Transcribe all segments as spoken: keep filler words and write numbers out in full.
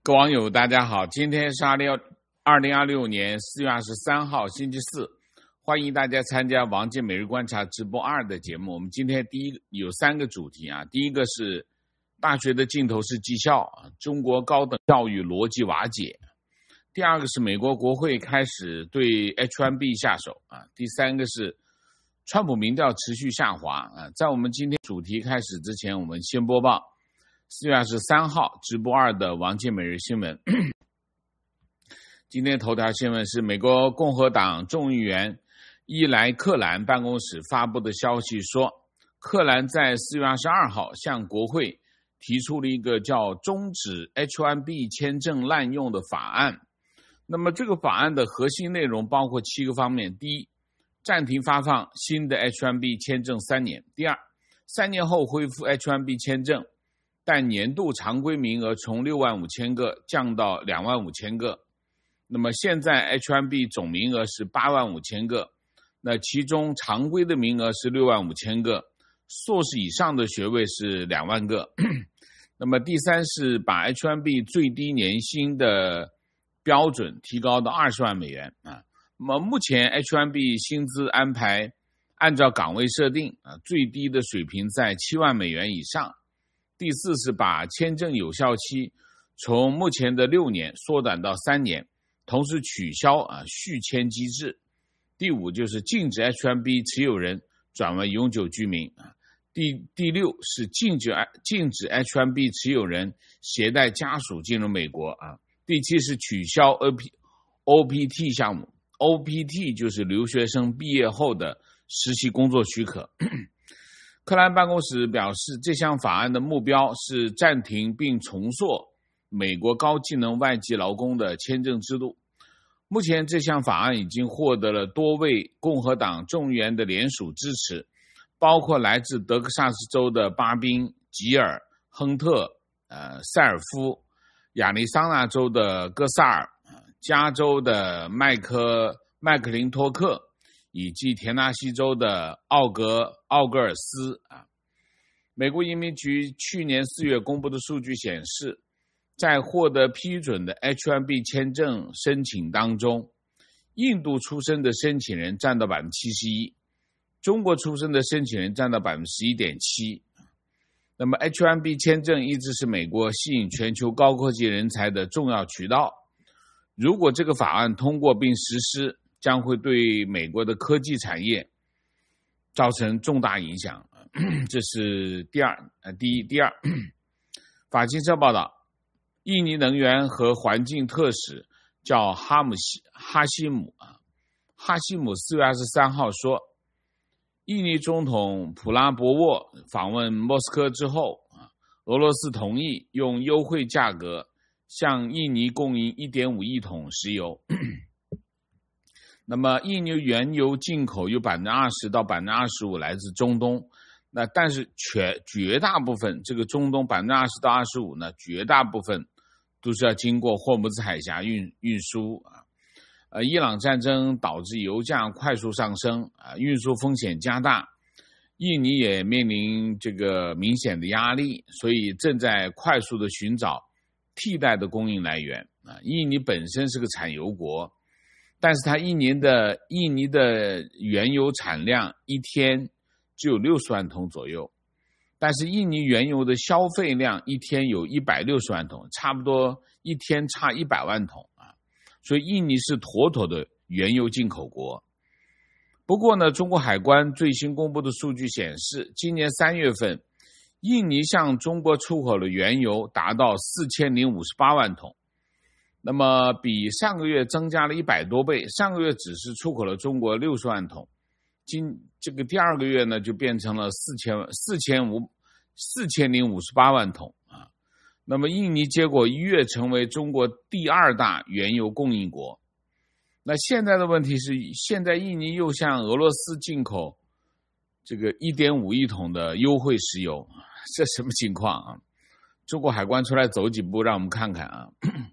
各位网友大家好，今天是二零二六年四月二十三号星期四，欢迎大家参加王健每日观察直播二的节目。我们今天第一有三个主题啊，第一个是大学的尽头是技校，中国高等教育逻辑瓦解；第二个是美国国会开始对 H 一 B 下手啊；第三个是川普民调持续下滑啊。在我们今天主题开始之前，我们先播报四月二十三号直播二的王健每日新闻。今天头条新闻是美国共和党众议员伊莱克兰办公室发布的消息说，克兰在四月二十二号向国会提出了一个叫终止 H 一 B 签证滥用的法案。那么这个法案的核心内容包括七个方面：第一，暂停发放新的 H 一 B 签证三年；第二，三年后恢复 H 一 B 签证，但年度常规名额从六万五千个降到两万五千个。那么现在 H 一 B 总名额是八万五千个，那其中常规的名额是六万五千个，硕士以上的学位是两万个。那么第三是把 H 一 B 最低年薪的标准提高到二十万美元啊。那么目前 H 一 B 薪资安排按照岗位设定啊，最低的水平在七万美元以上。第四是把签证有效期从目前的六年缩短到三年，同时取消啊续签机制。第五就是禁止 H 一 B 持有人转为永久居民啊。第第六是禁止禁止 H 一 B 持有人携带家属进入美国啊。第七是取消 O P O P T 项目 ，O P T 就是留学生毕业后的实习工作许可。克兰办公室表示，这项法案的目标是暂停并重塑美国高技能外籍劳工的签证制度。目前这项法案已经获得了多位共和党众议员的联署支持，包括来自德克萨斯州的巴宾、吉尔、亨特、呃、塞尔夫，亚利桑那州的戈萨尔，加州的麦克麦克林托克，以及田纳西州的奥格奥格尔斯啊。美国移民局去年四月公布的数据显示，在获得批准的 H一 B 签证申请当中，印度出生的申请人占到 百分之七十一， 中国出生的申请人占到 百分之十一点七。 那么 H一 B 签证一直是美国吸引全球高科技人才的重要渠道。如果这个法案通过并实施，将会对美国的科技产业造成重大影响。这是第二呃第一第二法新社报道，印尼能源和环境特使叫哈姆西哈希姆啊，哈希姆四月二十三号说，印尼总统普拉博沃访问莫斯科之后啊，俄罗斯同意用优惠价格向印尼供应 一点五亿桶石油。那么印尼原油进口有 百分之二十 到 百分之二十五 来自中东，那但是绝绝大部分这个中东 百分之二十 到 二十五 呢，绝大部分都是要经过霍姆兹海峡运运输啊。呃，伊朗战争导致油价快速上升啊，运输风险加大，印尼也面临这个明显的压力，所以正在快速的寻找替代的供应来源啊。印尼本身是个产油国，但是它一年的印尼的原油产量一天只有六十万桶左右，但是印尼原油的消费量一天有一百六十万桶，差不多一天差一百万桶啊，所以印尼是妥妥的原油进口国。不过呢，中国海关最新公布的数据显示，今年三月份，印尼向中国出口的原油达到四千零五十八万桶。那么比上个月增加了一百多倍，上个月只是出口了中国六十万桶，今这个第二个月呢就变成了四千四千五四千零五十八万桶啊。那么印尼结果一跃成为中国第二大原油供应国。那现在的问题是，现在印尼又向俄罗斯进口这个 一点五亿桶的优惠石油，这什么情况啊？中国海关出来走几步让我们看看啊。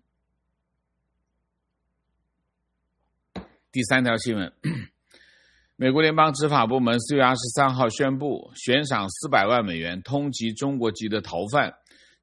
第三条新闻，美国联邦执法部门四月二十三号宣布悬赏四百万美元通缉中国籍的逃犯，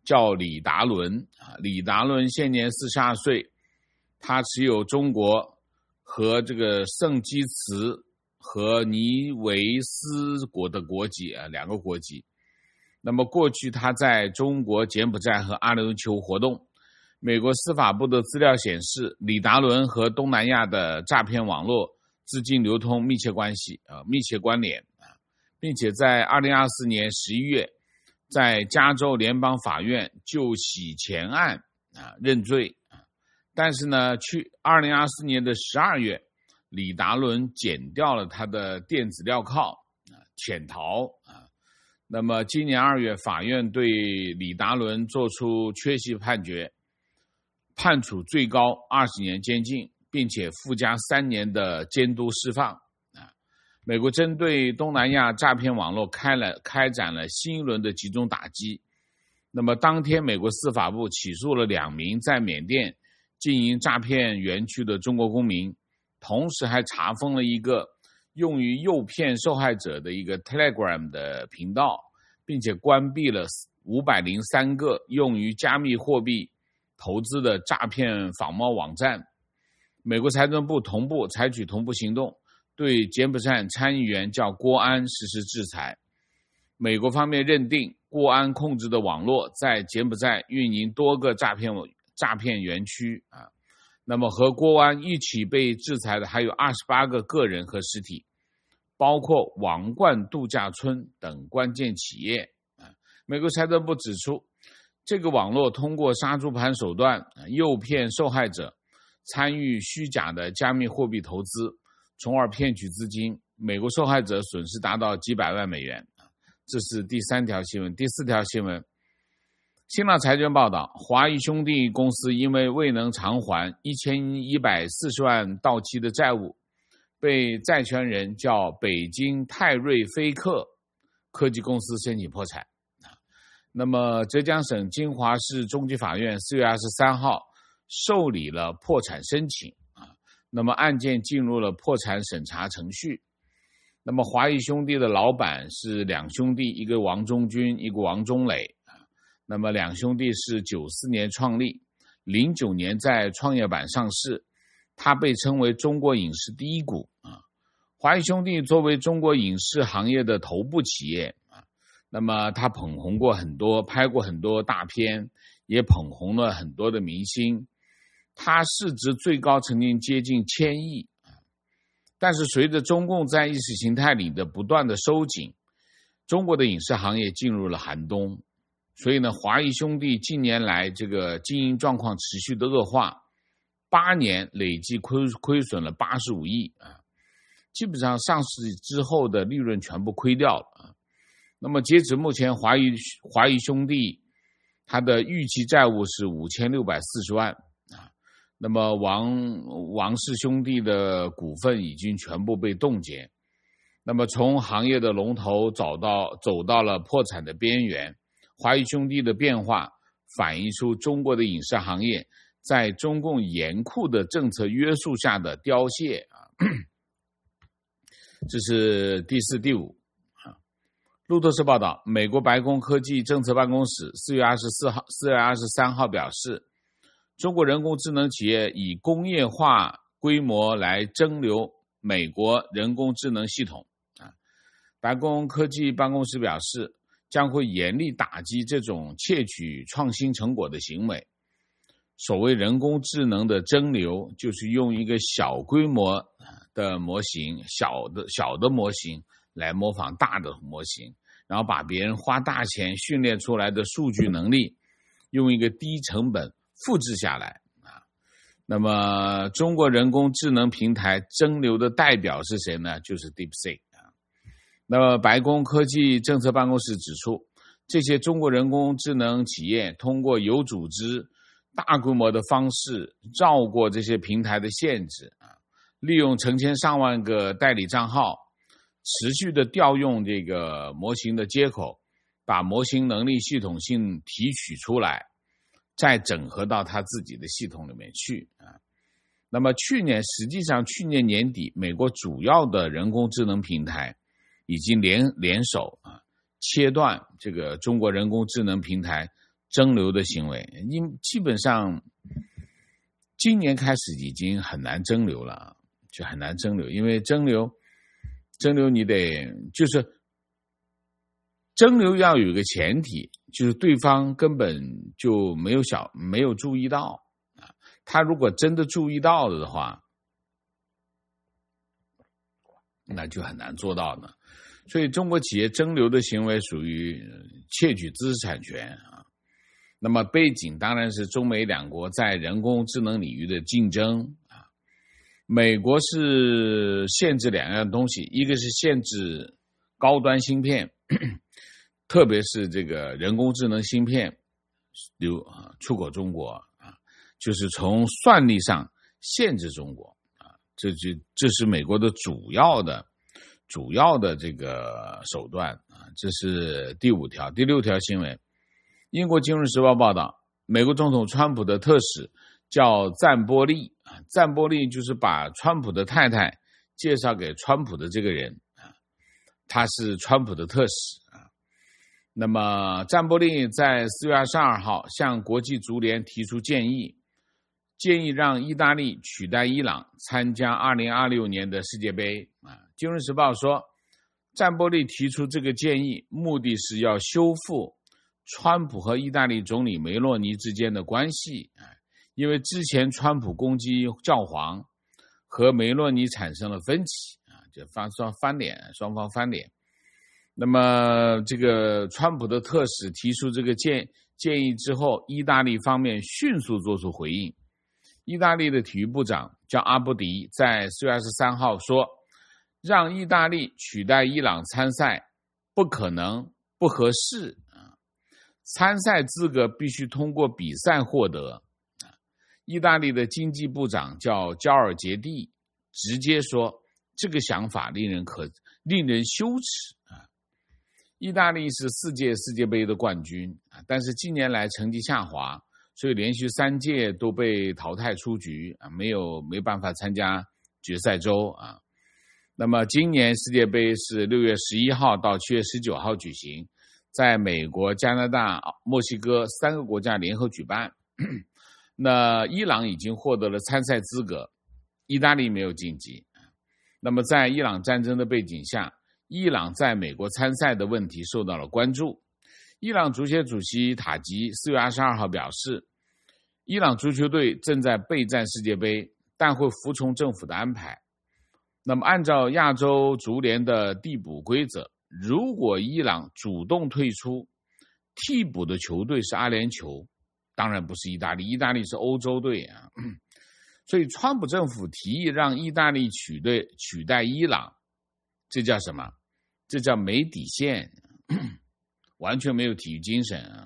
叫李达伦。李达伦现年四十二岁，他持有中国和这个圣基茨和尼维斯国的国籍啊，两个国籍。那么过去他在中国、柬埔寨和阿联酋活动。美国司法部的资料显示，李达伦和东南亚的诈骗网络资金流通密切关系啊，密切关联啊，并且在二零二四年十一月，在加州联邦法院就洗钱案啊认罪啊。但是呢，去二零二四年的十二月，李达伦剪掉了他的电子镣铐啊，潜逃啊。那么今年二月，法院对李达伦作出缺席判决，判处最高二十年监禁，并且附加三年的监督释放。啊，美国针对东南亚诈骗网络开了开展了新一轮的集中打击。那么当天，美国司法部起诉了两名在缅甸经营诈骗园区的中国公民，同时还查封了一个用于诱骗受害者的一个 Telegram 的频道，并且关闭了五百零三个用于加密货币投资的诈骗仿冒网站。美国财政部同步采取同步行动，对柬埔寨参议员叫郭安实施制裁。美国方面认定郭安控制的网络在柬埔寨运营多个诈骗诈骗园区啊。那么和郭安一起被制裁的还有二十八个个人和实体，包括王冠度假村等关键企业啊。美国财政部指出，这个网络通过杀猪盘手段诱骗受害者参与虚假的加密货币投资，从而骗取资金。美国受害者损失达到几百万美元。这是第三条新闻。第四条新闻，新浪财经报道，华谊兄弟公司因为未能偿还一千一百四十万到期的债务，被债权人叫北京泰瑞飞克科技公司申请破产。那么浙江省金华市中级法院四月二十三号受理了破产申请啊，那么案件进入了破产审查程序。那么华谊兄弟的老板是两兄弟，一个王中军，一个王中磊啊。那么两兄弟是九四年创立，零九年在创业板上市，它被称为中国影视第一股啊。华谊兄弟作为中国影视行业的头部企业啊，那么他捧红过很多，拍过很多大片，也捧红了很多的明星。它市值最高曾经接近千亿。但是随着中共在意识形态里的不断的收紧，中国的影视行业进入了寒冬。所以呢，华谊兄弟近年来这个经营状况持续的恶化，八年累计亏亏损了八十五亿啊，基本上上市之后的利润全部亏掉了啊。那么截止目前，华谊华谊兄弟它的预期债务是五千六百四十万啊。那么王王氏兄弟的股份已经全部被冻结。那么从行业的龙头走到走到了破产的边缘，华谊兄弟的变化反映出中国的影视行业在中共严酷的政策约束下的凋谢啊。这是第四、第五啊。路透社报道，美国白宫科技政策办公室四月二十四号、四月二十三号表示，中国人工智能企业以工业化规模来争流美国人工智能系统啊。白宫科技办公室表示，将会严厉打击这种窃取创新成果的行为。所谓人工智能的蒸馏，就是用一个小规模的模型，小的小的模型来模仿大的模型，然后把别人花大钱训练出来的数据能力，用一个低成本复制下来啊。那么中国人工智能平台蒸馏的代表是谁呢？就是 DeepSeek 啊。那么白宫科技政策办公室指出，这些中国人工智能企业通过有组织大规模的方式绕过这些平台的限制啊，利用成千上万个代理账号，持续的调用这个模型的接口，把模型能力系统性提取出来，再整合到他自己的系统里面去啊。那么去年，实际上去年年底，美国主要的人工智能平台已经联联手啊，切断这个中国人工智能平台蒸馏的行为，因基本上今年开始已经很难蒸馏了，就很难蒸馏，因为蒸馏蒸馏你得就是蒸馏要有一个前提，就是对方根本就没有小没有注意到啊，他如果真的注意到了的话，那就很难做到呢。所以中国企业蒸馏的行为属于窃取知识产权啊。那么背景当然是中美两国在人工智能领域的竞争啊。美国是限制两样东西，一个是限制高端芯片，特别是这个人工智能芯片流啊出口中国啊，就是从算力上限制中国啊，这就这是美国的主要的主要的这个手段啊。这是第五条。第六条新闻，英国金融时报报道，美国总统川普的特使叫赞波利啊，赞波利就是把川普的太太介绍给川普的这个人啊，他是川普的特使啊。那么赞波利在四月二十二号向国际足联提出建议，建议让意大利取代伊朗参加二零二六年的世界杯啊。金融时报说，赞波利提出这个建议，目的是要修复川普和意大利总理梅洛尼之间的关系啊，因为之前川普攻击教皇，和梅洛尼产生了分歧啊，就翻双翻脸，双方翻脸。那么这个川普的特使提出这个建建议之后，意大利方面迅速做出回应。意大利的体育部长叫阿布迪，在四月二十三号说，让意大利取代伊朗参赛不可能，不合适啊！参赛资格必须通过比赛获得。意大利的经济部长叫焦尔杰蒂，直接说这个想法令人可令人羞耻啊！意大利是四届世界杯的冠军啊，但是近年来成绩下滑，所以连续三届都被淘汰出局啊，没有没办法参加决赛周啊。那么今年世界杯是六月十一号到七月十九号举行，在美国、加拿大、墨西哥三个国家联合举办。那伊朗已经获得了参赛资格，意大利没有晋级。那么在伊朗战争的背景下，伊朗在美国参赛的问题受到了关注。伊朗足协主席塔吉四月二十二号表示，伊朗足球队正在备战世界杯，但会服从政府的安排。那么按照亚洲足联的递补规则，如果伊朗主动退出，替补的球队是阿联酋，当然不是意大利，意大利是欧洲队啊。所以川普政府提议让意大利取代取代伊朗，这叫什么？这叫没底线，完全没有体育精神啊。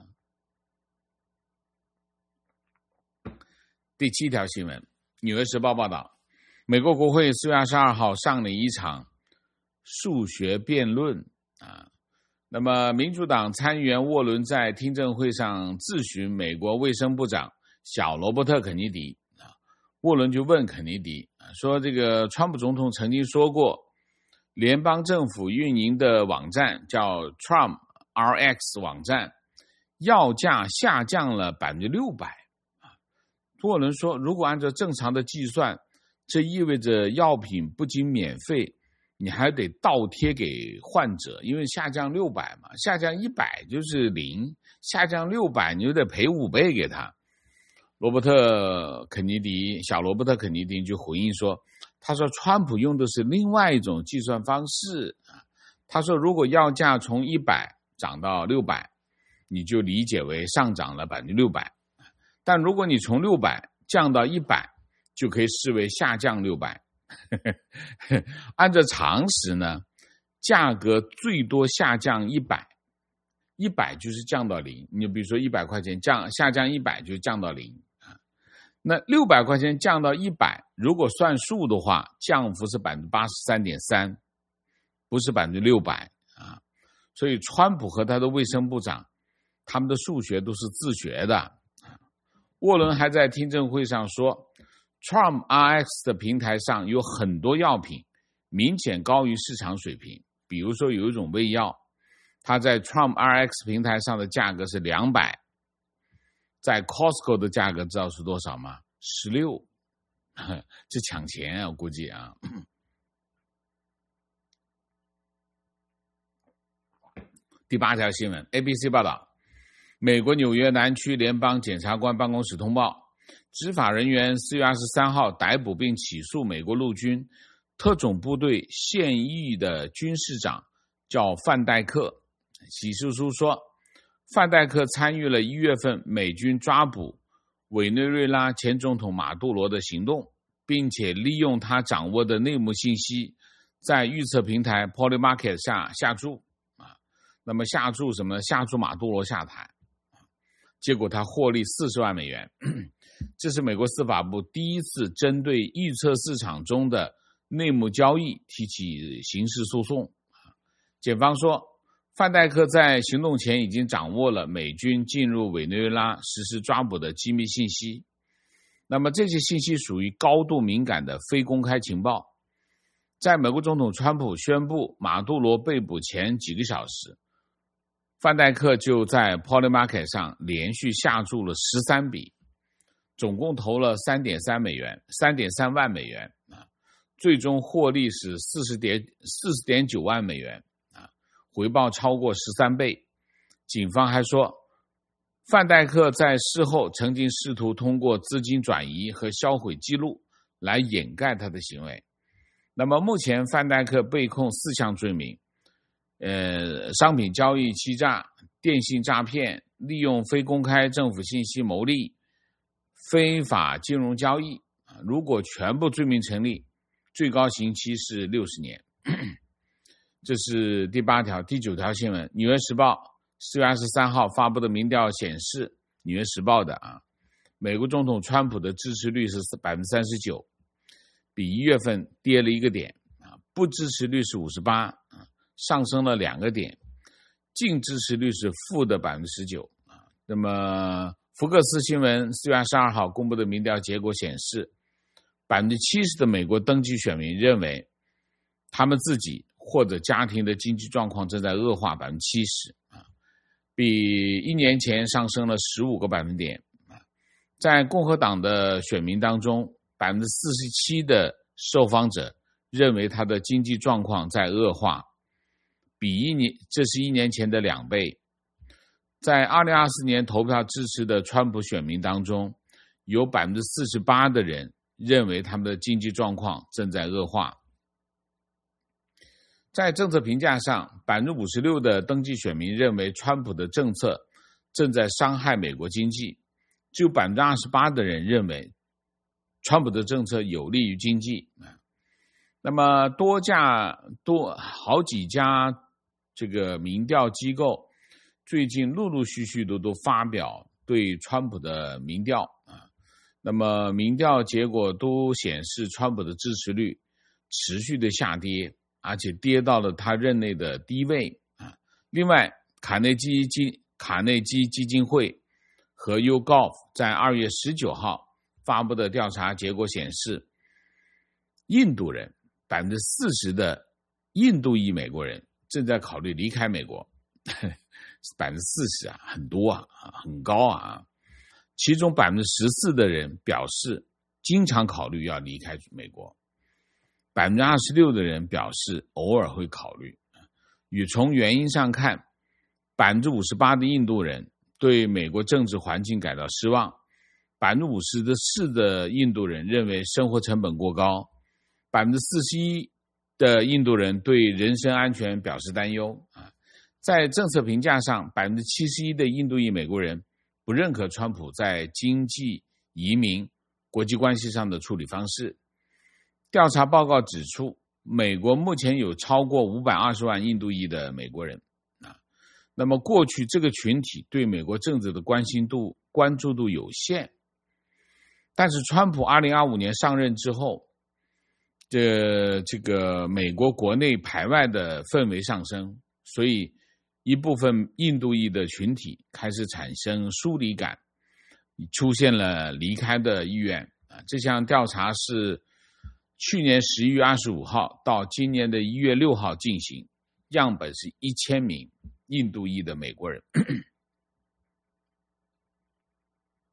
第七条新闻，纽约时报报道，美国国会四月二十二号上了一场数学辩论啊。那么民主党参议员沃伦在听证会上质询美国卫生部长小罗伯特肯尼迪啊。沃伦就问肯尼迪说，这个川普总统曾经说过，联邦政府运营的网站叫 Trump R X 网站，药价下降了 百分之六百。 沃伦说，如果按照正常的计算，这意味着药品不仅免费，你还得倒贴给患者，因为下降六百嘛，下降一百就是零，下降六百你就得赔五倍给他。罗伯特肯尼迪小罗伯特肯尼迪就回应说，他说川普用的是另外一种计算方式。他说如果药价从一百涨到六百，你就理解为上涨了 百分之六百， 但如果你从六百降到一百，就可以视为下降六百。按照常识呢，价格最多下降一百，一百就是降到零。你比如说一百块钱降下降一百就降到零啊。那六百块钱降到一百，如果算数的话，降幅是 百分之八十三点三， 不是 百分之六百 啊。所以川普和他的卫生部长，他们的数学都是自学的。沃伦还在听证会上说， Trump R X 的平台上有很多药品明显高于市场水平，比如说有一种胃药，它在 Trump R X 平台上的价格是两百， 在 Costco 的价格知道是多少吗？十六，这抢钱啊，我估计啊。第八条新闻 ，A B C 报道，美国纽约南区联邦检察官办公室通报，执法人员四月二十三号逮捕并起诉美国陆军特种部队现役的军事长叫范戴克。起诉书说，范戴克参与了一月份美军抓捕委内瑞拉前总统马杜罗的行动，并且利用他掌握的内幕信息，在预测平台 Polymarket 下下注啊，那么下注什么？下注马杜罗下台，结果他获利四十万美元。这是美国司法部第一次针对预测市场中的内幕交易提起刑事诉讼。检方说，范戴克在行动前已经掌握了美军进入委内瑞拉实施抓捕的机密信息，那么这些信息属于高度敏感的非公开情报。在美国总统川普宣布马杜罗被捕前几个小时，范戴克就在 Polymarket 上连续下注了十三笔，总共投了 三点三美元 三点三万美元，最终获利是 四十点九万美元，回报超过十三倍。警方还说，范戴克在事后曾经试图通过资金转移和销毁记录来掩盖他的行为。那么目前范戴克被控四项罪名，呃，商品交易欺诈、电信诈骗、利用非公开政府信息牟利、非法金融交易。如果全部罪名成立，最高刑期是六十年。这是第八条。第九条新闻，纽约时报四月二十三号发布的民调显示，纽约时报的啊，美国总统川普的支持率是 百分之三十九， 比一月份跌了一个点啊，不支持率是五十八，上升了两个点，净支持率是负的 百分之十九 啊。那么福克斯新闻四月二十二号公布的民调结果显示， 百分之七十 的美国登记选民认为他们自己或者家庭的经济状况正在恶化 百分之七十 啊，比一年前上升了十五个百分点啊。在共和党的选民当中， 百分之四十七 的受访者认为他的经济状况在恶化，比一年这是一年前的两倍。在二零二四年投票支持的川普选民当中，有 百分之四十八 的人认为他们的经济状况正在恶化。在政策评价上， 百分之五十六 的登记选民认为川普的政策正在伤害美国经济，只有 百分之二十八 的人认为川普的政策有利于经济。那么多家多好几家这个民调机构最近陆陆续续的都发表对川普的民调啊，那么民调结果都显示川普的支持率持续的下跌，而且跌到了他任内的低位啊。另外，卡内基基卡内基基金会和 YouGov 在二月十九号发布的调查结果显示，印度人 百分之四十 的印度裔美国人正在考虑离开美国， 百分之四十 啊，很多啊，很高啊。其中 百分之十四 的人表示经常考虑要离开美国， 百分之二十六 的人表示偶尔会考虑。与从原因上看， 百分之五十八 的印度人对美国政治环境感到失望， 百分之五十四 的印度人认为生活成本过高， 百分之四十一 的印度人对人身安全表示担忧。在政策评价上， 百分之七十一 的印度裔美国人不认可川普在经济、移民、国际关系上的处理方式。调查报告指出，美国目前有超过五百二十万印度裔的美国人啊，那么过去这个群体对美国政治的关心度、关注度有限。但是川普二零二五年上任之后，这这个美国国内排外的氛围上升，所以一部分印度裔的群体开始产生疏离感，出现了离开的意愿啊。这项调查是去年十一月二十五号到今年的一月六号进行，样本是一千名印度裔的美国人。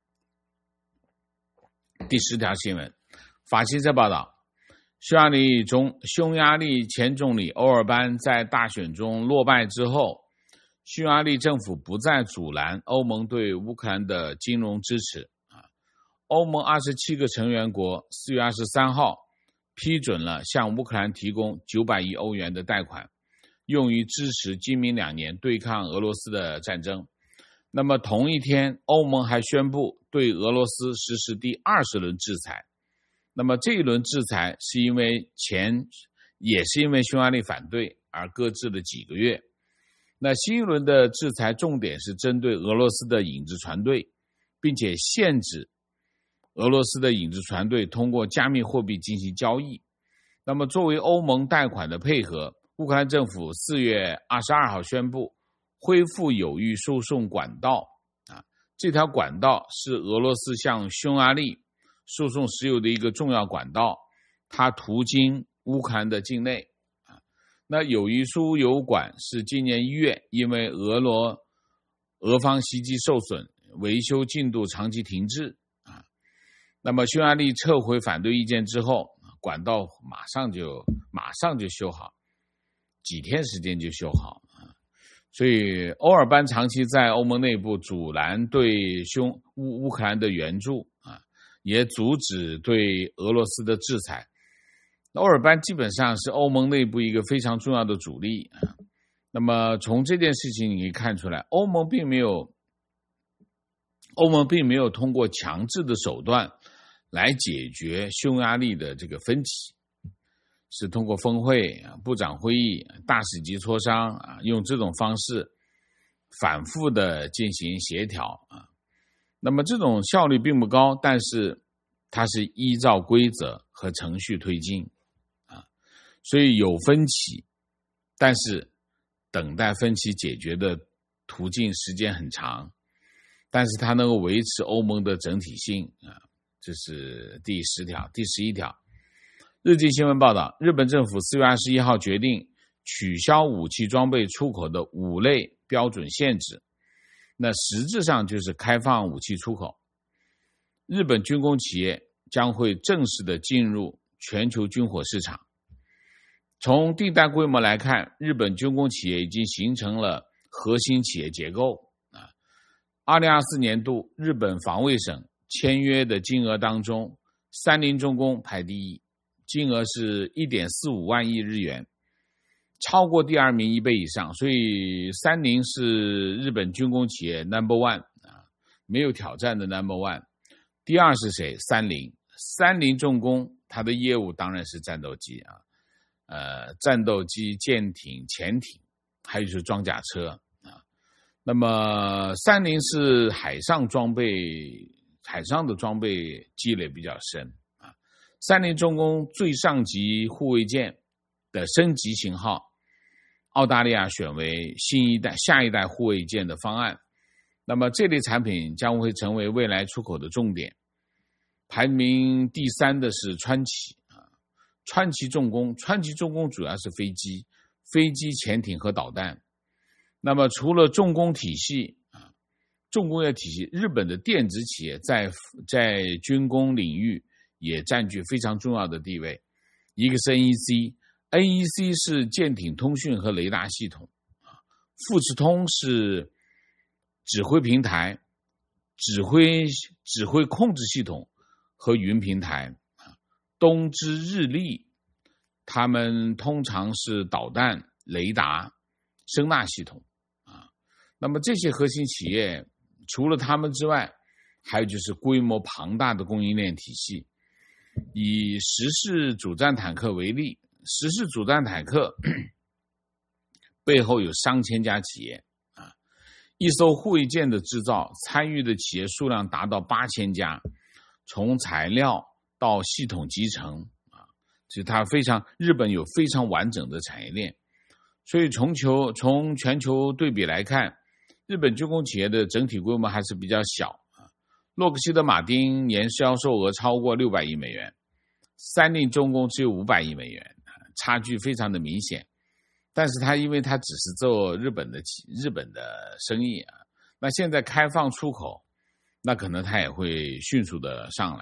第十条新闻，法新社报道，匈牙利中匈牙利前总理欧尔班在大选中落败之后，匈牙利政府不再阻拦欧盟对乌克兰的金融支持。欧盟二十七个成员国四月二十三号批准了向乌克兰提供九百亿欧元的贷款，用于支持今明两年对抗俄罗斯的战争。那么同一天，欧盟还宣布对俄罗斯实施第二十轮制裁。那么这一轮制裁是因为前也是因为匈牙利反对而搁置了几个月。那新一轮的制裁重点是针对俄罗斯的影子船队，并且限制俄罗斯的影子船队通过加密货币进行交易。那么作为欧盟贷款的配合，乌克兰政府四月二十二号宣布恢复友谊输送管道啊，这条管道是俄罗斯向匈牙利输送石油的一个重要管道，它途经乌克兰的境内啊。那友谊输油管是今年一月因为俄罗俄方袭击受损，维修进度长期停滞啊。那么匈牙利撤回反对意见之后，管道马上就马上就修好，几天时间就修好啊。所以欧尔班长期在欧盟内部阻拦对匈乌乌克兰的援助啊，也阻止对俄罗斯的制裁。欧尔班基本上是欧盟内部一个非常重要的主力啊。那么从这件事情你可以看出来，欧盟并没有欧盟并没有通过强制的手段来解决匈牙利的这个分歧，是通过峰会、部长会议、大使级磋商啊，用这种方式反复的进行协调啊。那么这种效率并不高，但是它是依照规则和程序推进啊，所以有分歧，但是等待分歧解决的途径时间很长，但是它能够维持欧盟的整体性啊。这是第十条。第十一条，日经新闻报道，日本政府四月二十一号决定取消武器装备出口的五类标准限制，那实质上就是开放武器出口。日本军工企业将会正式的进入全球军火市场。从订单规模来看，日本军工企业已经形成了核心企业结构啊。二零二四年度日本防卫省签约的金额当中，三菱重工排第一，金额是 一点四五万亿日元，超过第二名一倍以上，所以三菱是日本军工企业 number one 啊，没有挑战的 number one。第二是谁？三菱。三菱重工它的业务当然是战斗机啊，呃，战斗机、舰艇、潜艇，还有就是装甲车啊。那么三菱是海上装备。海上的装备积累比较深啊。三菱重工最上级护卫舰的升级型号，澳大利亚选为新一代下一代护卫舰的方案。那么这类产品将会成为未来出口的重点。排名第三的是川崎啊，川崎重工，川崎重工主要是飞机、飞机、潜艇和导弹。那么除了重工体系。重工业体系，日本的电子企业在在军工领域也占据非常重要的地位。一个是 N E C，N E C 是舰艇通讯和雷达系统，富士通是指挥平台、指挥指挥控制系统和云平台。东芝、日立，他们通常是导弹、雷达、声纳系统啊。那么这些核心企业。除了他们之外，还有就是规模庞大的供应链体系。以十式主战坦克为例，十式主战坦克背后有上千家企业啊，一艘护卫舰的制造参与的企业数量达到八千家，从材料到系统集成啊，其实它非常日本有非常完整的产业链。所以从球从全球对比来看，日本军工企业的整体规模还是比较小啊。洛克希德马丁年销售额超过六百亿美元，三菱重工只有五百亿美元，差距非常的明显。但是它因为它只是做日本的日本的生意啊，那现在开放出口，那可能它也会迅速的上来。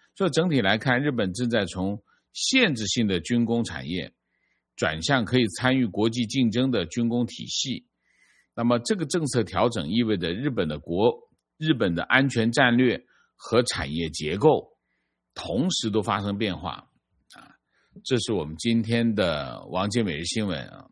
所以整体来看，日本正在从限制性的军工产业转向可以参与国际竞争的军工体系。那么这个政策调整意味着日本的国日本的安全战略和产业结构同时都发生变化啊。这是我们今天的王杰每日新闻啊。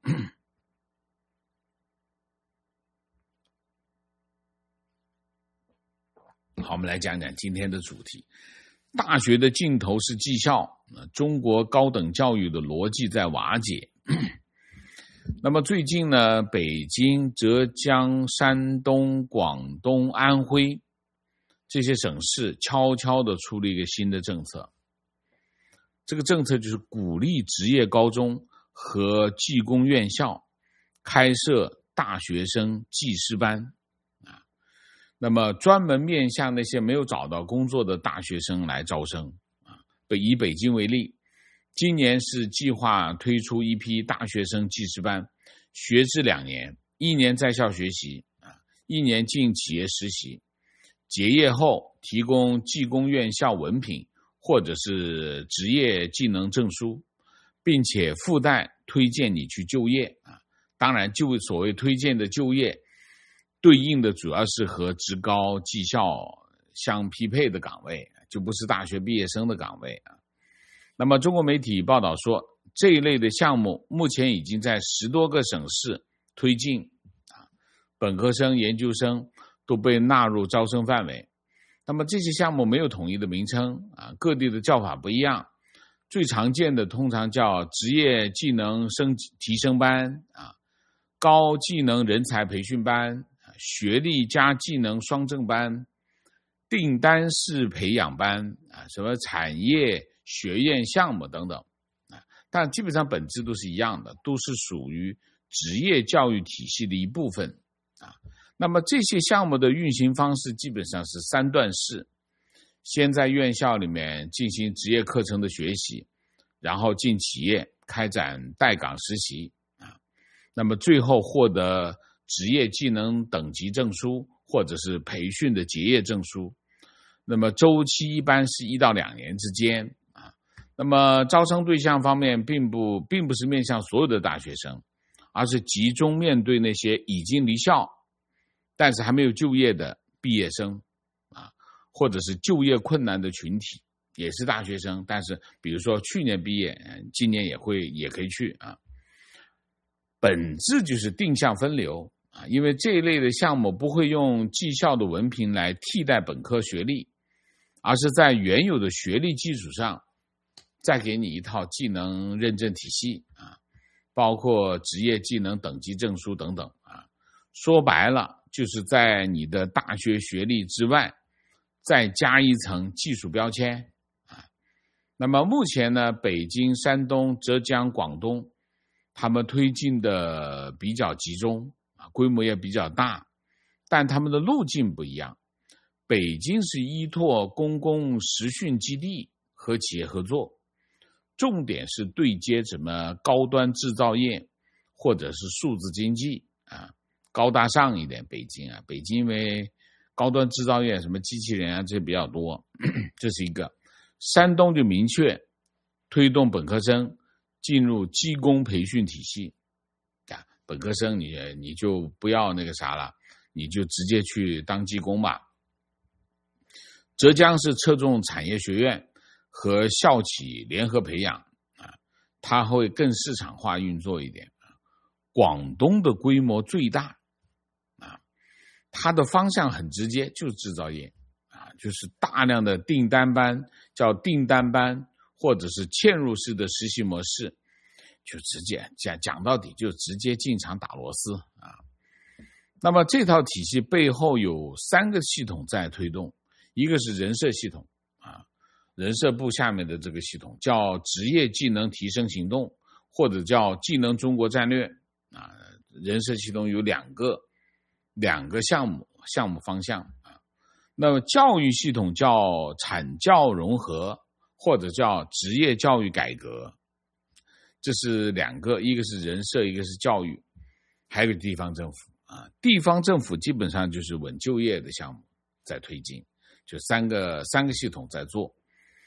好，我们来讲讲今天的主题。大学的尽头是技校，中国高等教育的逻辑在瓦解。那么最近呢，北京、浙江、山东、广东、安徽这些省市悄悄地出了一个新的政策。这个政策就是鼓励职业高中和技工院校开设大学生技师班啊，那么专门面向那些没有找到工作的大学生来招生啊。以北京为例，今年是计划推出一批大学生技师班，学制两年，一年在校学习啊，一年进企业实习，结业后提供技工院校文凭或者是职业技能证书，并且附带推荐你去就业啊。当然，就所谓推荐的就业，对应的主要是和职高技校相匹配的岗位，就不是大学毕业生的岗位啊。那么中国媒体报道说，这一类的项目目前已经在十多个省市推进啊，本科生、研究生都被纳入招生范围。那么这些项目没有统一的名称啊，各地的叫法不一样。最常见的通常叫职业技能升提升班啊，高技能人才培训班，学历加技能双证班，订单式培养班啊，什么产业学院项目等等啊，但基本上本质都是一样的，都是属于职业教育体系的一部分啊。那么这些项目的运行方式基本上是三段式，先在院校里面进行职业课程的学习，然后进企业开展待岗实习啊，那么最后获得职业技能等级证书或者是培训的结业证书。那么周期一般是一到两年之间啊。那么招生对象方面并不并不是面向所有的大学生，而是集中面对那些已经离校但是还没有就业的毕业生啊，或者是就业困难的群体，也是大学生，但是比如说去年毕业，今年也会也可以去啊。本质就是定向分流啊，因为这一类的项目不会用技校的文凭来替代本科学历，而是在原有的学历基础上再给你一套技能认证体系啊，包括职业技能等级证书等等啊。说白了，就是在你的大学学历之外再加一层技术标签啊。那么目前呢，北京、山东、浙江、广东他们推进的比较集中啊，规模也比较大，但他们的路径不一样。北京是依托公共实训基地和企业合作，重点是对接什么高端制造业或者是数字经济啊，高大上一点。北京啊，北京因为高端制造业什么机器人啊这些比较多，这是一个。山东就明确推动本科生进入技工培训体系啊，本科生你你就不要那个啥了，你就直接去当技工吧。浙江是侧重产业学院和校企联合培养啊，它会更市场化运作一点。广东的规模最大啊，它的方向很直接，就是制造业啊，就是大量的订单班，叫订单班，或者是嵌入式的实习模式，就直接讲讲到底就直接进场打螺丝啊。那么这套体系背后有三个系统在推动，一个是人社系统啊，人社部下面的这个系统叫职业技能提升行动，或者叫技能中国战略啊。人社系统有两个两个项目项目方向啊。那么教育系统叫产教融合，或者叫职业教育改革，这是两个，一个是人社，一个是教育，还有地方政府啊。地方政府基本上就是稳就业的项目在推进，就三个三个系统在做。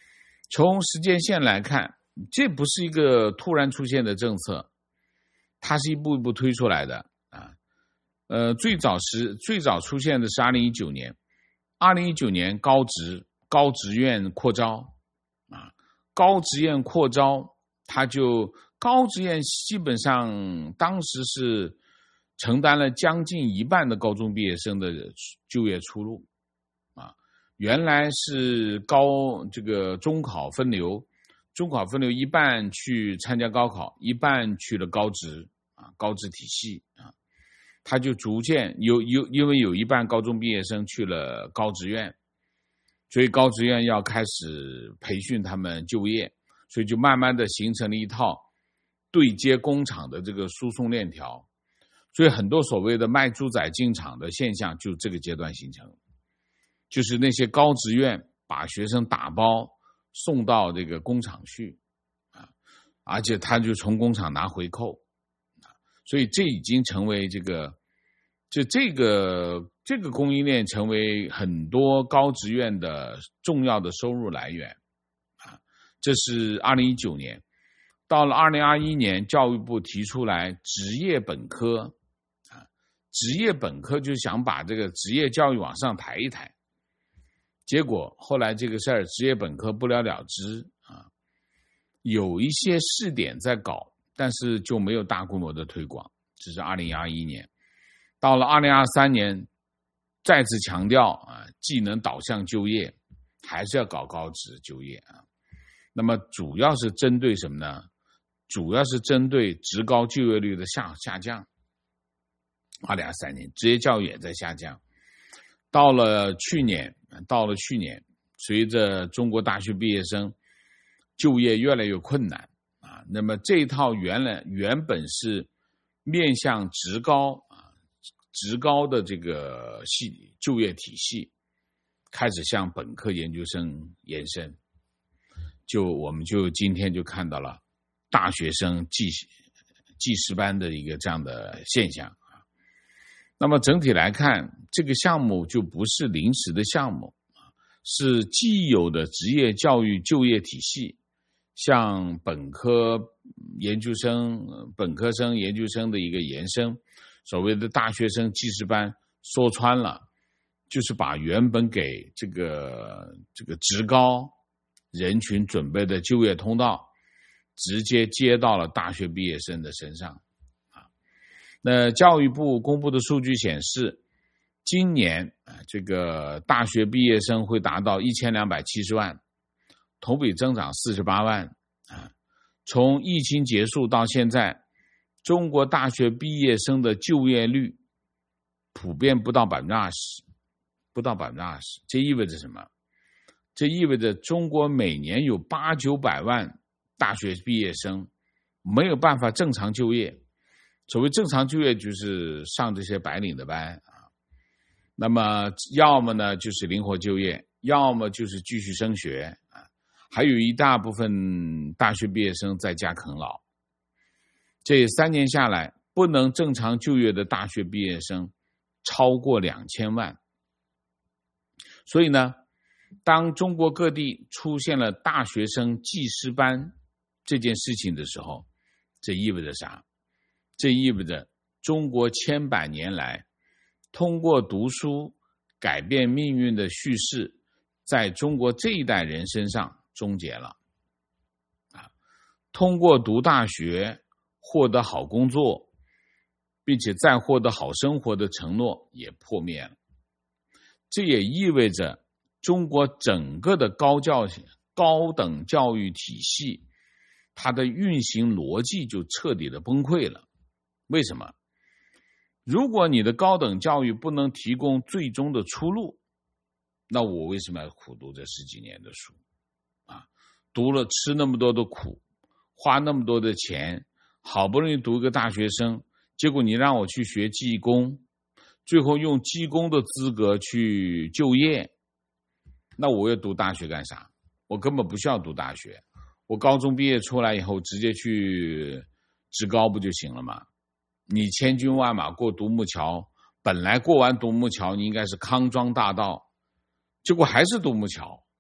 从时间线来看，这不是一个突然出现的政策，它是一步一步推出来的啊。呃，最早时最早出现的是二零一九年，二零一九年高职高职院扩招啊，高职院扩招，它就高职院基本上当时是承担了将近一半的高中毕业生的就业出路啊。原来是高这个中考分流，中考分流一半去参加高考，一半去了高职啊，高职体系啊，他就逐渐有有因为有一半高中毕业生去了高职院，所以高职院要开始培训他们就业，所以就慢慢的形成了一套对接工厂的这个输送链条，所以很多所谓的卖猪仔进厂的现象就这个阶段形成，就是那些高职院把学生打包送到这个工厂去啊，而且他就从工厂拿回扣，所以这已经成为这个就这个这个供应链成为很多高职院的重要的收入来源啊。这是二零一九年，到了二零二一年，教育部提出来职业本科啊，职业本科就想把这个职业教育往上抬一抬。结果后来这个事儿职业本科不了了之啊，有一些试点在搞，但是就没有大规模的推广。这是二零二一年，到了二零二三年，再次强调啊，技能导向就业，还是要搞高职就业啊。那么主要是针对什么呢？主要是针对职高就业率的下下降。二零二三年职业教育也在下降。到了去年，到了去年，随着中国大学毕业生就业越来越困难啊，那么这套原来原本是面向职高啊职高的这个系就业体系，开始向本科研究生延伸。就我们就今天就看到了大学生技技师班的一个这样的现象。那么整体来看，这个项目就不是临时的项目，是既有的职业教育就业体系，向本科研究生、本科生、研究生的一个延伸。所谓的大学生技师班，说穿了，就是把原本给这个这个职高人群准备的就业通道，直接接到了大学毕业生的身上。那教育部公布的数据显示，今年这个大学毕业生会达到一千两百七十万，同比增长四十八万啊。从疫情结束到现在，中国大学毕业生的就业率普遍不到百分之二十，不到百分之二十，这意味着什么？这意味着中国每年有八九百万大学毕业生没有办法正常就业。所谓正常就业就是上这些白领的班啊，那么要么呢就是灵活就业，要么就是继续升学啊，还有一大部分大学毕业生在家啃老。这三年下来，不能正常就业的大学毕业生超过两千万。所以呢，当中国各地出现了大学生技师班这件事情的时候，这意味着啥？这意味着中国千百年来通过读书改变命运的叙事，在中国这一代人身上终结了。啊，通过读大学获得好工作，并且再获得好生活的承诺也破灭了。这也意味着中国整个的高教高等教育体系，它的运行逻辑就彻底的崩溃了。为什么？如果你的高等教育不能提供最终的出路，那我为什么要苦读这十几年的书啊？读了吃那么多的苦，花那么多的钱，好不容易读一个大学生，结果你让我去学技工，最后用技工的资格去就业，那我要读大学干啥？我根本不需要读大学，我高中毕业出来以后直接去职高不就行了吗？你千军万马过独木桥，本来过完独木桥你应该是康庄大道，结果还是独木桥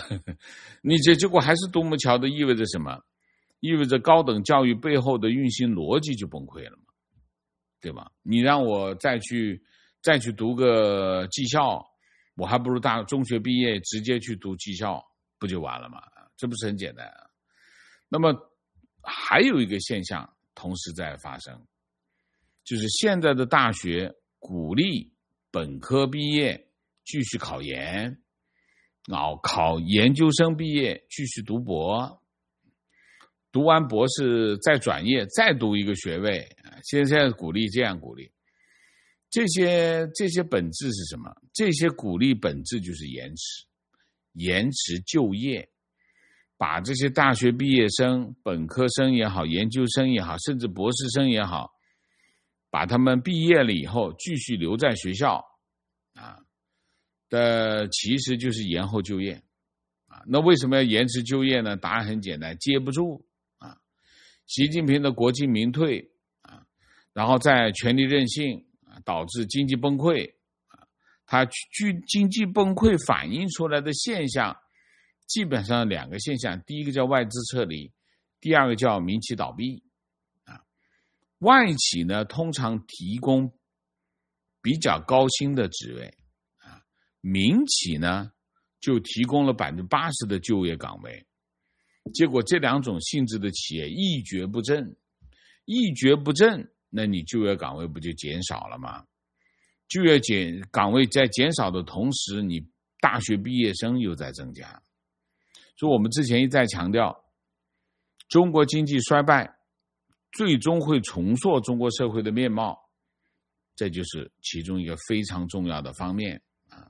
你这结果还是独木桥的，意味着什么？意味着高等教育背后的运行逻辑就崩溃了嘛，对吧？你让我再去再去读个技校，我还不如大中学毕业直接去读技校，不就完了吗？这不是很简单啊？那么还有一个现象同时在发生，就是现在的大学鼓励本科毕业继续考研，然后考研究生毕业继续读博，读完博士再转业再读一个学位，现在鼓励这样鼓励。这些这些本质是什么？这些鼓励本质就是延迟，延迟就业，把这些大学毕业生、本科生也好、研究生也好，甚至博士生也好，把他们毕业了以后继续留在学校啊的，其实就是延后就业啊。那为什么要延迟就业呢？答案很简单，接不住啊。习近平的国进民退啊，然后在权力任性啊，导致经济崩溃啊。它据经济崩溃反映出来的现象，基本上两个现象，第一个叫外资撤离，第二个叫民企倒闭啊。外企呢，通常提供比较高薪的职位啊，民企呢就提供了百分之八十的就业岗位。结果这两种性质的企业一蹶不振，一蹶不振，那你就业岗位不就减少了吗？就业减岗位在减少的同时，你大学毕业生又在增加。所以我们之前一再强调，中国经济衰败最终会重塑中国社会的面貌，这就是其中一个非常重要的方面啊。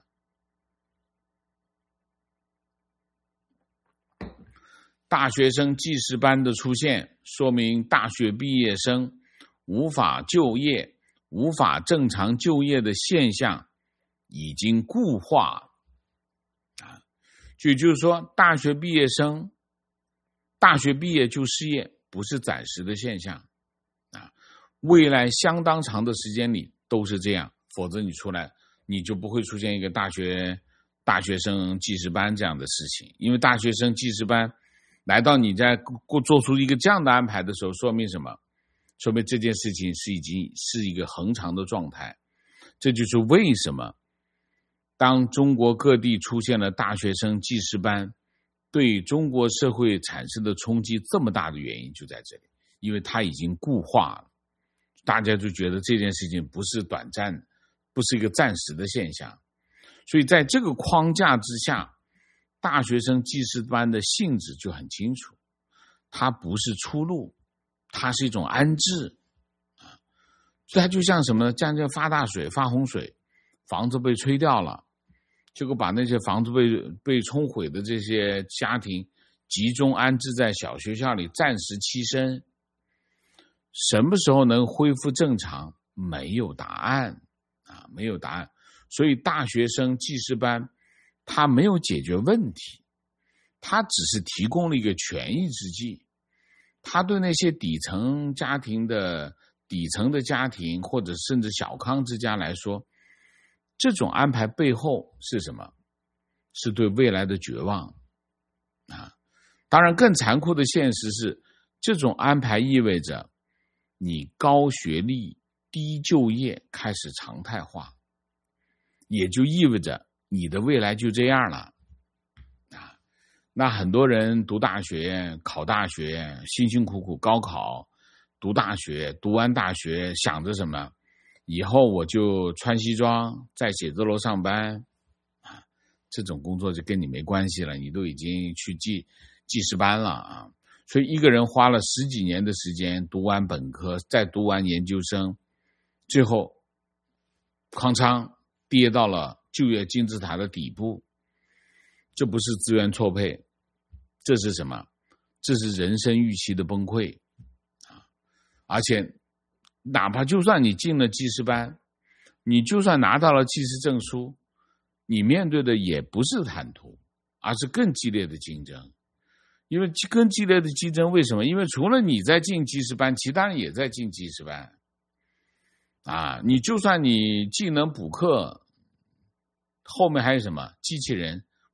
大学生记事班的出现，说明大学毕业生无法就业、无法正常就业的现象已经固化啊。就就是说，大学毕业生大学毕业就失业不是暂时的现象啊，未来相当长的时间里都是这样，否则你出来你就不会出现一个大学大学生记事班这样的事情。因为大学生记事班来到你在做出一个这样的安排的时候，说明什么？说明这件事情是已经是一个恒常的状态。这就是为什么当中国各地出现了大学生记事班，对中国社会产生的冲击这么大的原因就在这里，因为它已经固化了，大家就觉得这件事情不是短暂，不是一个暂时的现象。所以在这个框架之下，大学生记事班的性质就很清楚，它不是出路，它是一种安置啊。所以它就像什么呢？像这发大水、发洪水，房子被吹掉了，结果把那些房子被被冲毁的这些家庭集中安置在小学校里，暂时栖身。什么时候能恢复正常？没有答案啊，没有答案。所以大学生记事班他没有解决问题，他只是提供了一个权宜之计。他对那些底层家庭的底层的家庭，或者甚至小康之家来说，这种安排背后是什么？是对未来的绝望啊！当然，更残酷的现实是，这种安排意味着你高学历、低就业开始常态化，也就意味着你的未来就这样了啊！那很多人读大学、考大学，辛辛苦苦高考、读大学，读完大学想着什么？以后我就穿西装在写字楼上班啊，这种工作就跟你没关系了，你都已经去记记事班了啊。所以一个人花了十几年的时间读完本科，再读完研究生，最后哐嚓跌到了就业金字塔的底部。这不是资源错配，这是什么？这是人生预期的崩溃啊！而且哪怕就算你进了技师班，你就算拿到了技师证书，你面对的也不是坦途，而是更激烈的竞争。因为更激烈的竞争，为什么？因为除了你在进技师班，其他人也在进技师班啊！你就算你技能补课，后面还有什么？机器人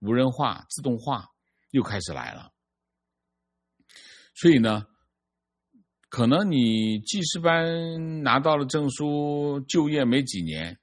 无人化、自动化又开始来了。所以呢，可能你技师班拿到了证书，就业没几年，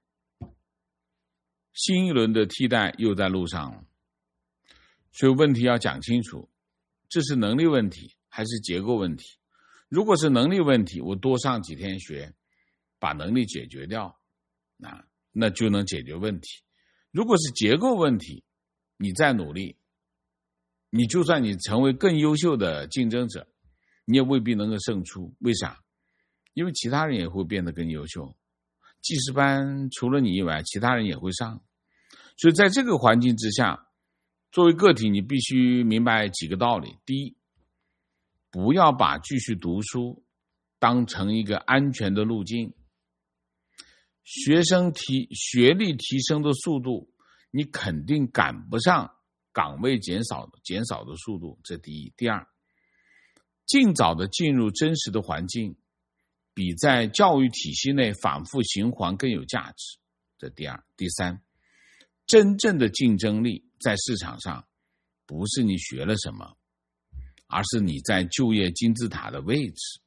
新一轮的替代又在路上了。所以问题要讲清楚，这是能力问题还是结构问题？如果是能力问题，我多上几天学，把能力解决掉，那那就能解决问题。如果是结构问题，你再努力，你就算你成为更优秀的竞争者，你也未必能够胜出。为啥？因为其他人也会变得更优秀。技师班除了你以外，其他人也会上。所以在这个环境之下，作为个体，你必须明白几个道理。第一，不要把继续读书当成一个安全的路径。学生提学历提升的速度，你肯定赶不上岗位减少减少的速度，这第一。第二，尽早的进入真实的环境，比在教育体系内反复循环更有价值，这第二。第三，真正的竞争力在市场上不是你学了什么，而是你在就业金字塔的位置。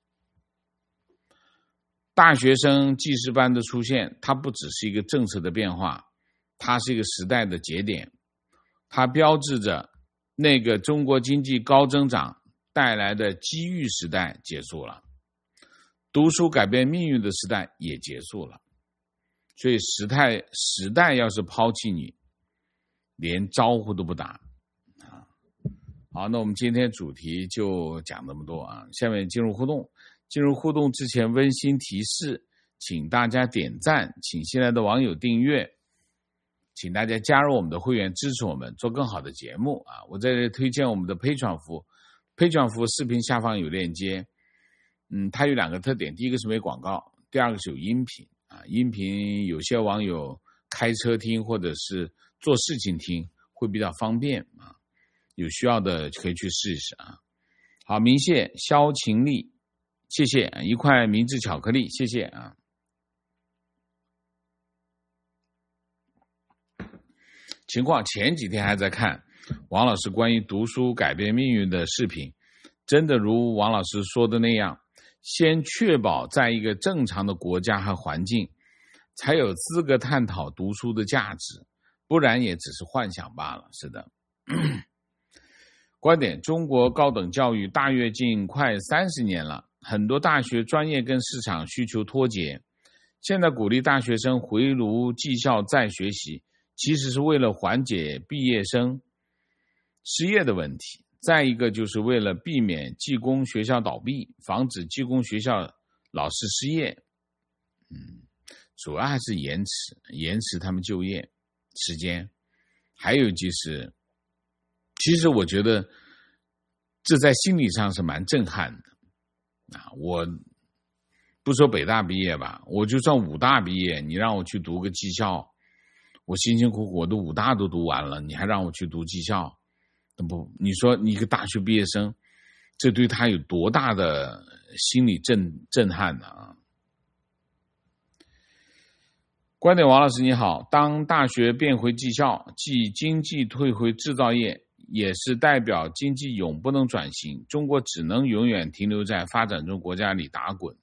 大学生技师班的出现，它不只是一个政策的变化，它是一个时代的节点，它标志着那个中国经济高增长带来的机遇时代结束了，读书改变命运的时代也结束了。所以时代时代要是抛弃你，连招呼都不打啊。好，那我们今天主题就讲那么多啊，下面进入互动。进入互动之前，温馨提示，请大家点赞，请新来的网友订阅，请大家加入我们的会员，支持我们做更好的节目啊！我在这里推荐我们的 Patreon 服务 ，Patreon 服务视频下方有链接。嗯，它有两个特点，第一个是没广告，第二个是有音频啊。音频有些网友开车听或者是做事情听会比较方便啊，有需要的可以去试一试啊。好，明谢肖晴丽。谢谢一块明治巧克力，谢谢啊！情况前几天还在看王老师关于读书改变命运的视频，真的如王老师说的那样，先确保在一个正常的国家和环境，才有资格探讨读书的价值，不然也只是幻想罢了。是的。观点：中国高等教育大跃进快三十年了，很多大学专业跟市场需求脱节，现在鼓励大学生回炉技校再学习，其实是为了缓解毕业生失业的问题，再一个就是为了避免技工学校倒闭，防止技工学校老师失业。嗯，主要还是延迟延迟他们就业时间。还有就是其实我觉得这在心理上是蛮震撼的啊！我不说北大毕业吧，我就算武大毕业，你让我去读个技校，我辛辛苦苦我的武大都读完了，你还让我去读技校，不，你说你一个大学毕业生，这对他有多大的心理震震撼呢？啊！观点，王老师你好，当大学变回技校，即经济退回制造业，也是代表经济永不能转型，中国只能永远停留在发展中国家里打滚。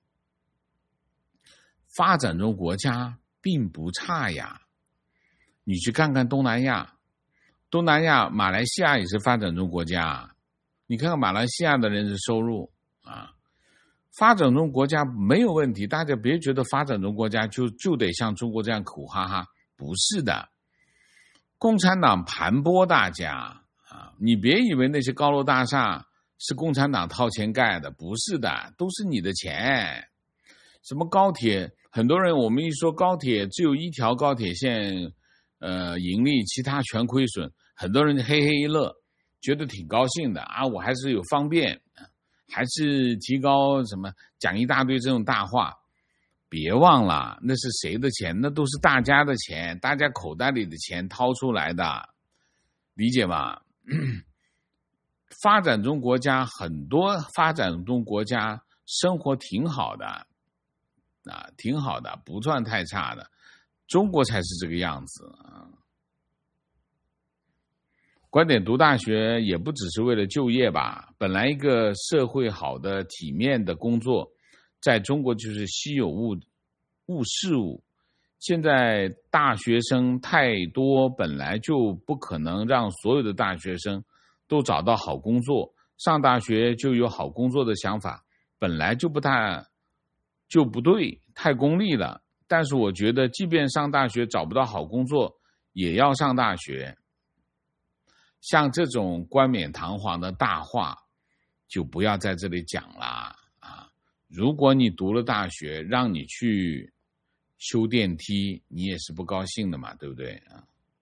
发展中国家并不差呀，你去看看东南亚，东南亚马来西亚也是发展中国家，你看看马来西亚的人的收入啊，发展中国家没有问题，大家别觉得发展中国家就就得像中国这样苦哈哈，不是的。共产党盘剥大家啊，你别以为那些高楼大厦是共产党掏钱盖的，不是的，都是你的钱。什么高铁，很多人我们一说高铁只有一条高铁线呃盈利，其他全亏损，很多人嘿嘿一乐，觉得挺高兴的啊，我还是有方便，还是提高什么，讲一大堆这种大话。别忘了那是谁的钱，那都是大家的钱，大家口袋里的钱掏出来的，理解吗？发展中国家很多发展中国家生活挺好的啊，挺好的，不算太差的，中国才是这个样子啊。 观点读大学也不只是为了就业吧，本来一个社会好的体面的工作在中国就是稀有物物事物，现在大学生太多，本来就不可能让所有的大学生都找到好工作，上大学就有好工作的想法本来就不太就不对，太功利了。但是我觉得即便上大学找不到好工作也要上大学，像这种冠冕堂皇的大话就不要在这里讲了啊！如果你读了大学让你去修电梯，你也是不高兴的嘛，对不对啊？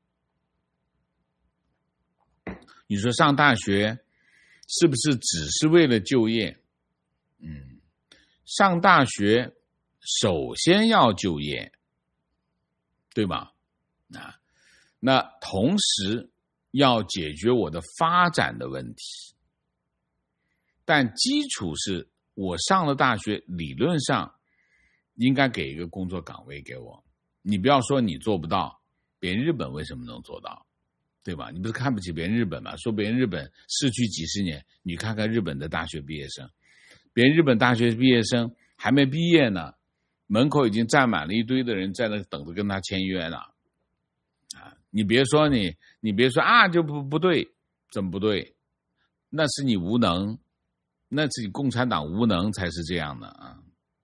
你说上大学是不是只是为了就业？嗯，上大学首先要就业，对吧？啊，那同时要解决我的发展的问题，但基础是我上了大学，理论上应该给一个工作岗位给我。你不要说你做不到，别人日本为什么能做到，对吧？你不是看不起别人日本吗？说别人日本逝去几十年，你看看日本的大学毕业生，别人日本大学毕业生还没毕业呢，门口已经站满了一堆的人在那等着跟他签约呢。啊，你别说你，你别说啊，就不不对，怎么不对？那是你无能，那是你共产党无能才是这样的啊。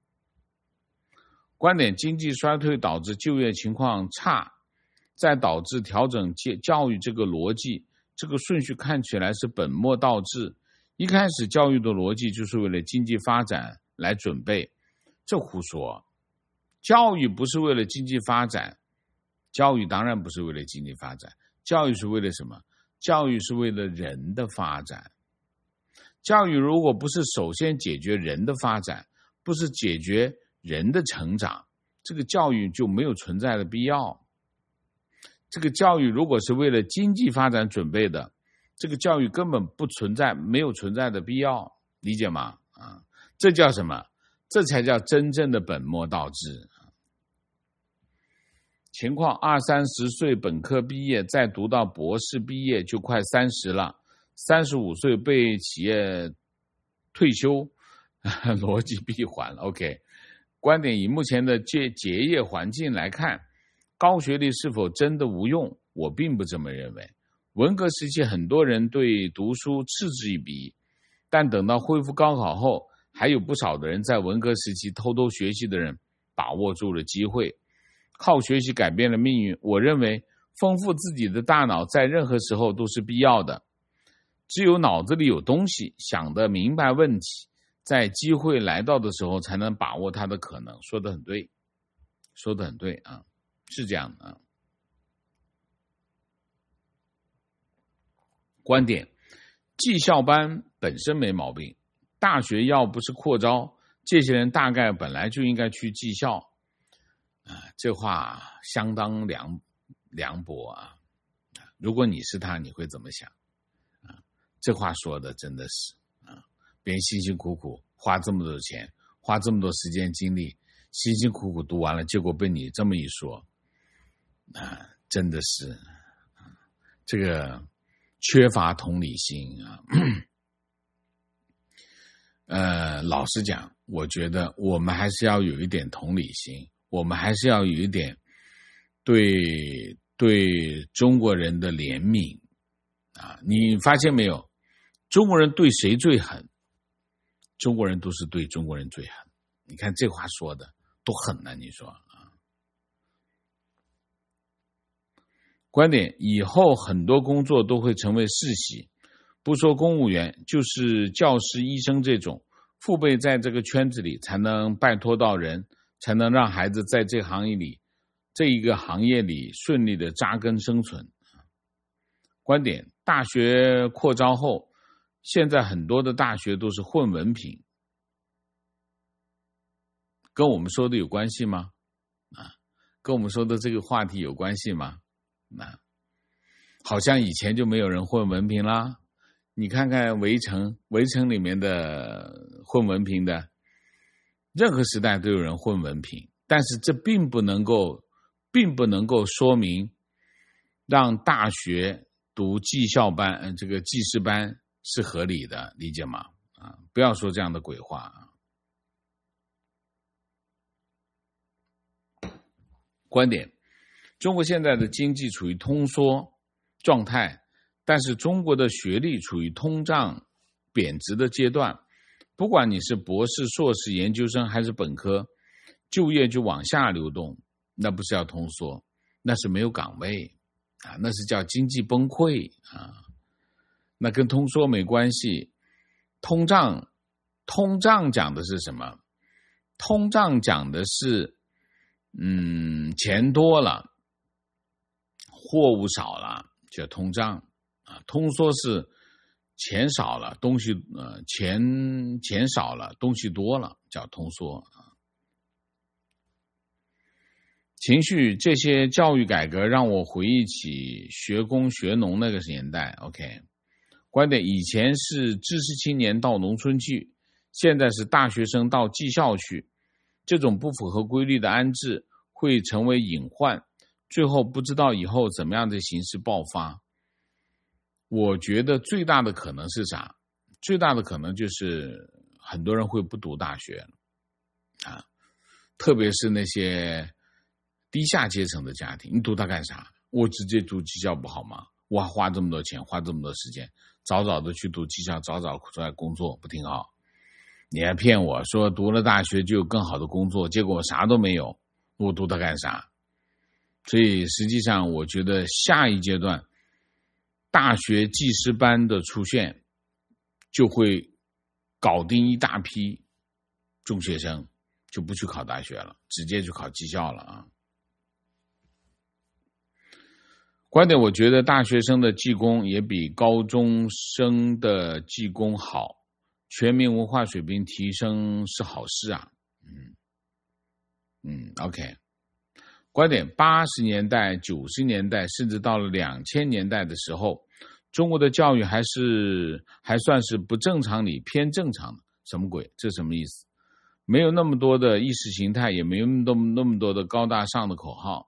观点经济衰退导致就业情况差，再导致调整教育这个逻辑，这个顺序看起来是本末倒置。一开始教育的逻辑就是为了经济发展来准备，这胡说。教育不是为了经济发展，教育当然不是为了经济发展，教育是为了什么？教育是为了人的发展。教育如果不是首先解决人的发展，不是解决人的成长，这个教育就没有存在的必要。这个教育如果是为了经济发展准备的，这个教育根本不存在，没有存在的必要，理解吗？啊，这叫什么？这才叫真正的本末倒置。情况二三十岁本科毕业，再读到博士毕业就快三十了，三十五岁被企业退休，逻辑闭环了。OK， 观点以目前的结结业环境来看，高学历是否真的无用？我并不这么认为。文革时期很多人对读书嗤之以鼻，但等到恢复高考后，还有不少的人在文革时期偷偷学习的人把握住了机会，靠学习改变了命运。我认为丰富自己的大脑在任何时候都是必要的，只有脑子里有东西，想得明白问题，在机会来到的时候才能把握它的可能。说得很对，说得很对啊，是这样的啊。观点，技校班本身没毛病，大学要不是扩招，这些人大概本来就应该去技校。啊，这话相当凉凉薄啊！如果你是他，你会怎么想？啊，这话说的真的是啊，别人辛辛苦苦花这么多钱，花这么多时间精力，辛辛苦苦读完了，结果被你这么一说，啊，真的是啊，这个缺乏同理心啊。呃，老实讲，我觉得我们还是要有一点同理心。我们还是要有一点对对中国人的怜悯啊！你发现没有？中国人对谁最狠？中国人都是对中国人最狠。你看这话说的多狠呢！你说啊？观点：以后很多工作都会成为世袭，不说公务员，就是教师、医生这种，父辈在这个圈子里才能拜托到人。才能让孩子在这个行业里，这一个行业里顺利的扎根生存。观点：大学扩招后，现在很多的大学都是混文凭，跟我们说的有关系吗？啊，跟我们说的这个话题有关系吗？啊，好像以前就没有人混文凭啦。你看看围城，围城里面的混文凭的。任何时代都有人混文凭，但是这并不能够并不能够说明让大学读技校班，呃，这个技师班是合理的，理解吗？啊，不要说这样的鬼话啊。观点：中国现在的经济处于通缩状态，但是中国的学历处于通胀贬值的阶段。不管你是博士、硕士、研究生还是本科，就业就往下流动，那不是叫通缩，那是没有岗位啊，那是叫经济崩溃啊。那跟通缩没关系。通胀，通胀讲的是什么？通胀讲的是，嗯，钱多了，货物少了，叫通胀啊。通缩是钱少了，东西呃钱钱少了，东西多了，叫通缩啊。情绪，这些教育改革让我回忆起学工学农那个年代。OK， 观点：以前是知识青年到农村去，现在是大学生到技校去，这种不符合规律的安置会成为隐患，最后不知道以后怎么样的形势爆发。我觉得最大的可能是啥？最大的可能就是很多人会不读大学啊，特别是那些低下阶层的家庭，你读它干啥？我直接读技校不好吗？我花这么多钱，花这么多时间，早早的去读技校，早早出来工作，不挺好？你还骗我说读了大学就有更好的工作，结果啥都没有，我读它干啥？所以实际上我觉得下一阶段大学技师班的出现就会搞定一大批中学生，就不去考大学了，直接去考技校了啊。观点：我觉得大学生的技工也比高中生的技工好，全民文化水平提升是好事啊。嗯嗯 ，OK。观点：八十年代、九十年代，甚至到了两千年代的时候，中国的教育还是还算是不正常里偏正常的。什么鬼？这什么意思？没有那么多的意识形态，也没有那么那么多的高大上的口号。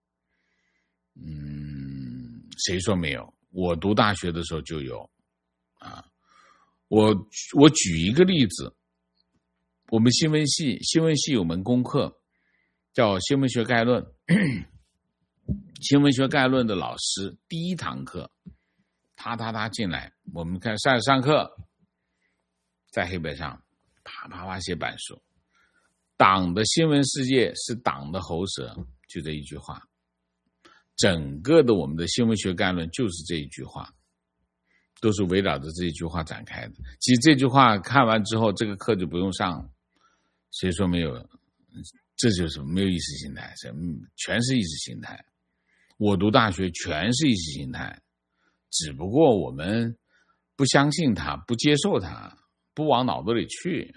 嗯，谁说没有？我读大学的时候就有啊。我我举一个例子，我们新闻系新闻系有门功课叫新闻学概论，新闻学概论的老师第一堂课，他他他进来，我们看上上课，在黑板上啪啪啪写板书，党的新闻世界是党的喉舌，就这一句话。整个的我们的新闻学概论就是这一句话，都是围绕着这一句话展开的。其实这句话看完之后，这个课就不用上了。谁说没有？这就是没有意识形态，全是意识形态。我读大学全是意识形态，只不过我们不相信它，不接受它，不往脑子里去。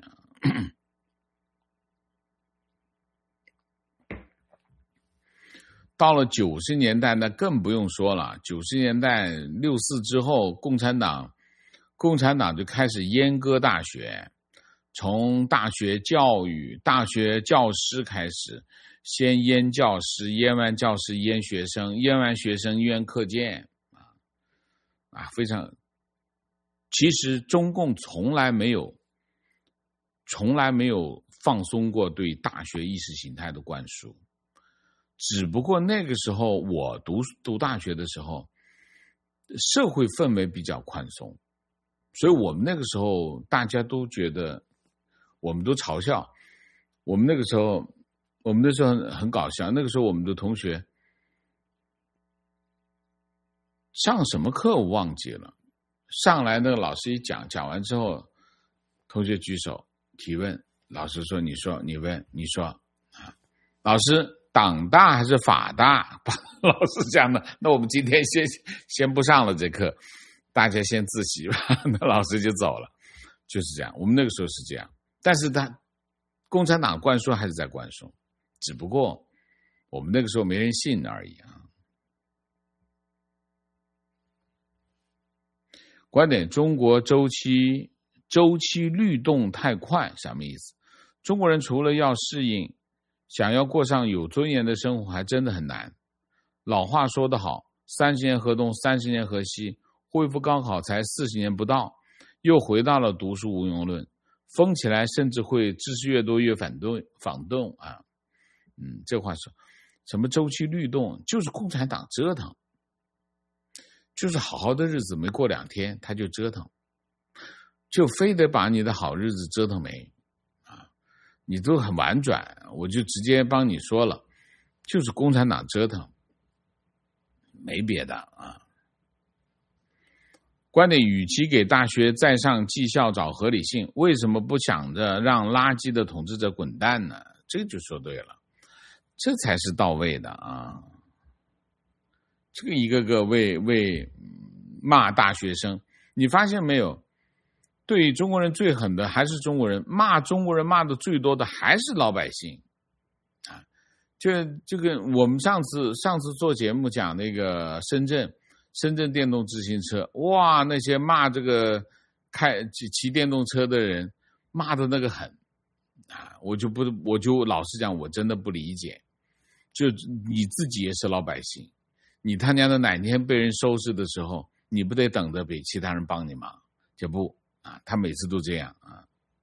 到了九十年代，那更不用说了。九十年代六四之后，共产党，共产党就开始阉割大学，从大学教育、大学教师开始，先阉教师，阉完教师阉学生，阉完学生阉课件，啊啊，非常。其实中共从来没有，从来没有放松过对大学意识形态的灌输。只不过那个时候我读读大学的时候，社会氛围比较宽松，所以我们那个时候大家都觉得，我们都嘲笑，我们那个时候，我们那时候很搞笑。那个时候我们的同学上什么课我忘记了，上来那个老师一讲，讲完之后，同学举手提问，老师说：“你说，你问，你说。”啊，老师。党大还是法大？老师讲的，那我们今天先先不上了这课，大家先自习吧。那老师就走了，就是这样。我们那个时候是这样，但是他共产党灌输还是在灌输，只不过我们那个时候没人信而已啊。观点：中国周期周期律动太快，什么意思？中国人除了要适应，想要过上有尊严的生活还真的很难。老话说得好， 三十年河东，三十年河西，恢复高考才四十年不到，又回到了读书无用论，疯起来甚至会知识越多越反动反动啊。嗯，这话说什么周期律动，就是共产党折腾，就是好好的日子没过两天他就折腾，就非得把你的好日子折腾没啊！你都很婉转，我就直接帮你说了，就是共产党折腾，没别的啊。观点，与其给大学再上绩效找合理性，为什么不想着让垃圾的统治者滚蛋呢？这就说对了，这才是到位的啊！这个一个个为为骂大学生，你发现没有？对中国人最狠的还是中国人，骂中国人骂的最多的还是老百姓啊！就这个，我们上次上次做节目讲那个深圳。深圳电动自行车，哇，那些骂这个开骑电动车的人骂的那个狠啊！我就不，我就老实讲，我真的不理解。就你自己也是老百姓，你他娘的哪天被人收拾的时候，你不得等着给其他人帮你忙？就不啊，他每次都这样啊。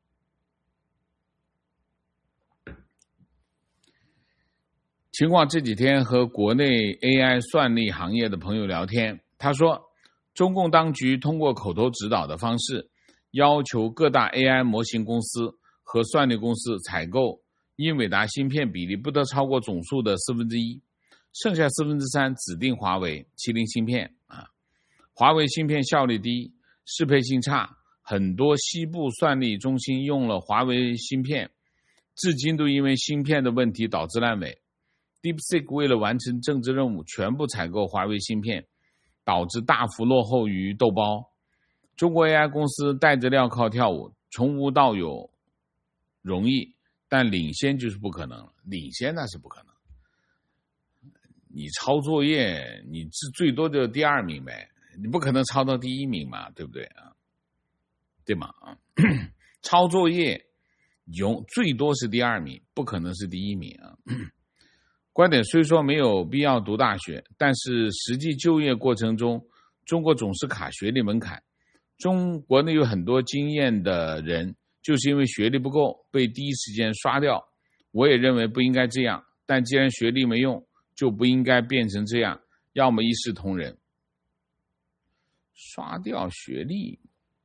情况这几天和国内 A I 算力行业的朋友聊天，他说，中共当局通过口头指导的方式，要求各大 A I 模型公司和算力公司采购英伟达芯片比例不得超过总数的四分之一，剩下四分之三指定华为、麒麟芯片啊。华为芯片效率低，适配性差，很多西部算力中心用了华为芯片，至今都因为芯片的问题导致烂尾。DeepSeek 为了完成政治任务，全部采购华为芯片，导致大幅落后于豆包。中国 A I 公司带着镣铐跳舞，从无到有容易，但领先就是不可能了。领先那是不可能。你抄作业，你是最多的第二名呗，你不可能抄到第一名嘛，对不对啊？对吗？啊，抄作业永最多是第二名，不可能是第一名啊。观点虽说没有必要读大学，但是实际就业过程中，中国总是卡学历门槛。中国内有很多经验的人，就是因为学历不够，被第一时间刷掉。我也认为不应该这样，但既然学历没用，就不应该变成这样，要么一视同仁。刷掉学历，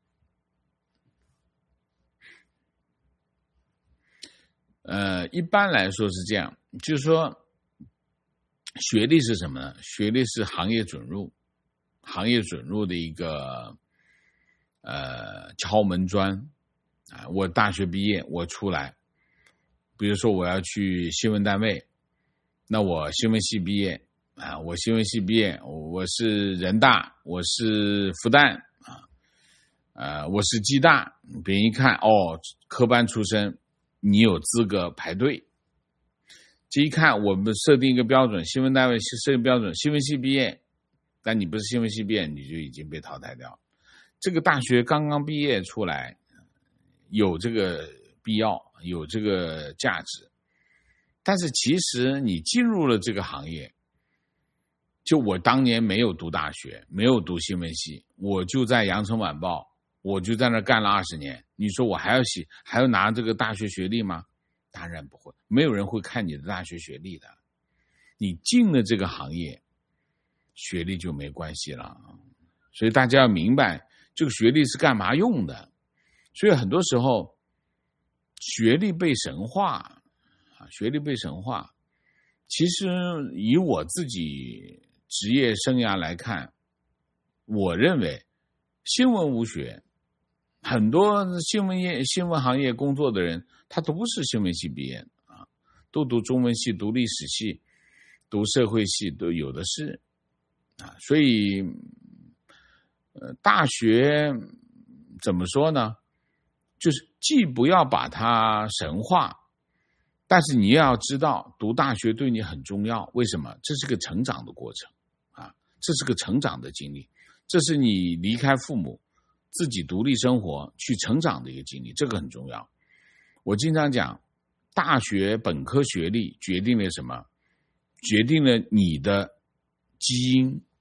呃，一般来说是这样，就是说。学历是什么呢？学历是行业准入，行业准入的一个呃敲门砖啊。我大学毕业，我出来，比如说我要去新闻单位，那我新闻系毕业啊，我新闻系毕业，我是人大，我是复旦啊，呃，我是暨大，别人一看哦，科班出身，你有资格排队。这一看，我们设定一个标准，新闻单位设定标准，新闻系毕业，但你不是新闻系毕业，你就已经被淘汰掉了。这个大学刚刚毕业出来，有这个必要，有这个价值。但是其实你进入了这个行业，就我当年没有读大学，没有读新闻系，我就在羊城晚报，我就在那干了二十年。你说我还要写，还要拿这个大学学历吗？当然不会，没有人会看你的大学学历的。你进了这个行业，学历就没关系了。所以大家要明白，这个学历是干嘛用的。所以很多时候，学历被神化啊，学历被神化。其实以我自己职业生涯来看，我认为新闻无学，很多新闻业、新闻行业工作的人，他都不是新闻系毕业的啊，都读中文系、读历史系、读社会系都有的是啊。所以，呃，大学怎么说呢？就是既不要把它神化，但是你也要知道，读大学对你很重要。为什么？这是个成长的过程啊，这是个成长的经历，这是你离开父母，自己独立生活去成长的一个经历，这个很重要。我经常讲，大学本科学历决定了什么？决定了你的基因，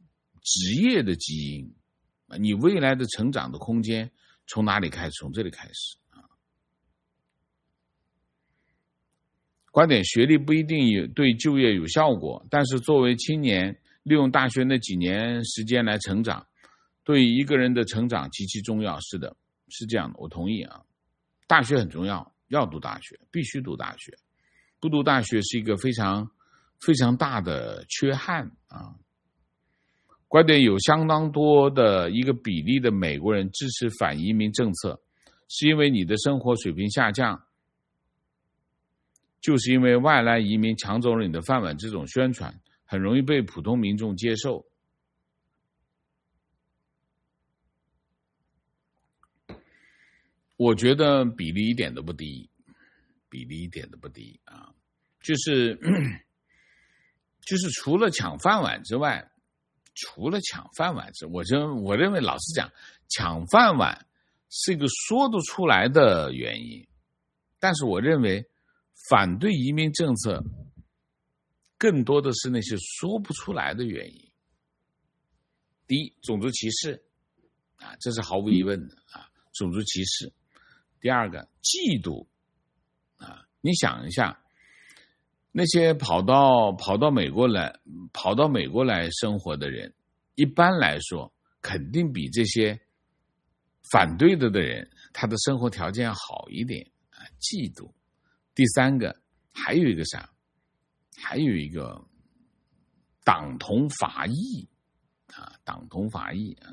职业的基因，你未来的成长的空间从哪里开始？从这里开始啊。观点：学历不一定有对就业有效果，但是作为青年，利用大学那几年时间来成长，对一个人的成长极其重要。是的，是这样的，我同意啊。大学很重要，要读大学，必须读大学。不读大学是一个非常非常大的缺憾啊。观点：有相当多的一个比例的美国人支持反移民政策，是因为你的生活水平下降，就是因为外来移民抢走了你的饭碗，这种宣传很容易被普通民众接受。我觉得比例一点都不低，比例一点都不低啊！就是就是除了抢饭碗之外，除了抢饭碗之外，我认我认为老实讲，抢饭碗是一个说得出来的原因，但是我认为反对移民政策更多的是那些说不出来的原因。第一，种族歧视啊，这是毫无疑问的啊，种族歧视。第二个，嫉妒啊，你想一下，那些跑到跑到美国来跑到美国来生活的人，一般来说肯定比这些反对的的人他的生活条件好一点啊，嫉妒。第三个，还有一个啥？还有一个党同伐异啊，党同伐异啊。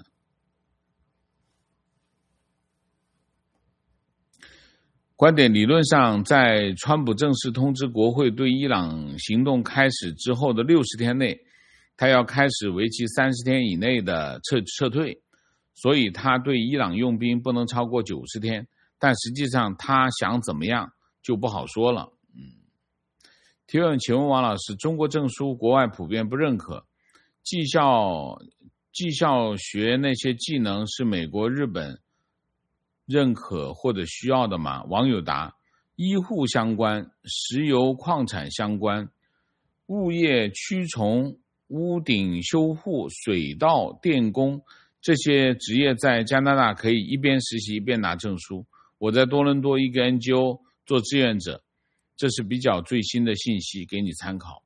观点：理论上，在川普正式通知国会对伊朗行动开始之后的六十天内，他要开始为期三十天以内的撤撤退，所以他对伊朗用兵不能超过九十天。但实际上，他想怎么样就不好说了。嗯，提问：请问王老师，中国证书国外普遍不认可，技校技校学那些技能是美国、日本认可或者需要的吗？网友答：医护相关、石油矿产相关、物业驱虫、屋顶修护、水道电工，这些职业在加拿大可以一边实习一边拿证书。我在多伦多一个 N G O 做志愿者，这是比较最新的信息，给你参考。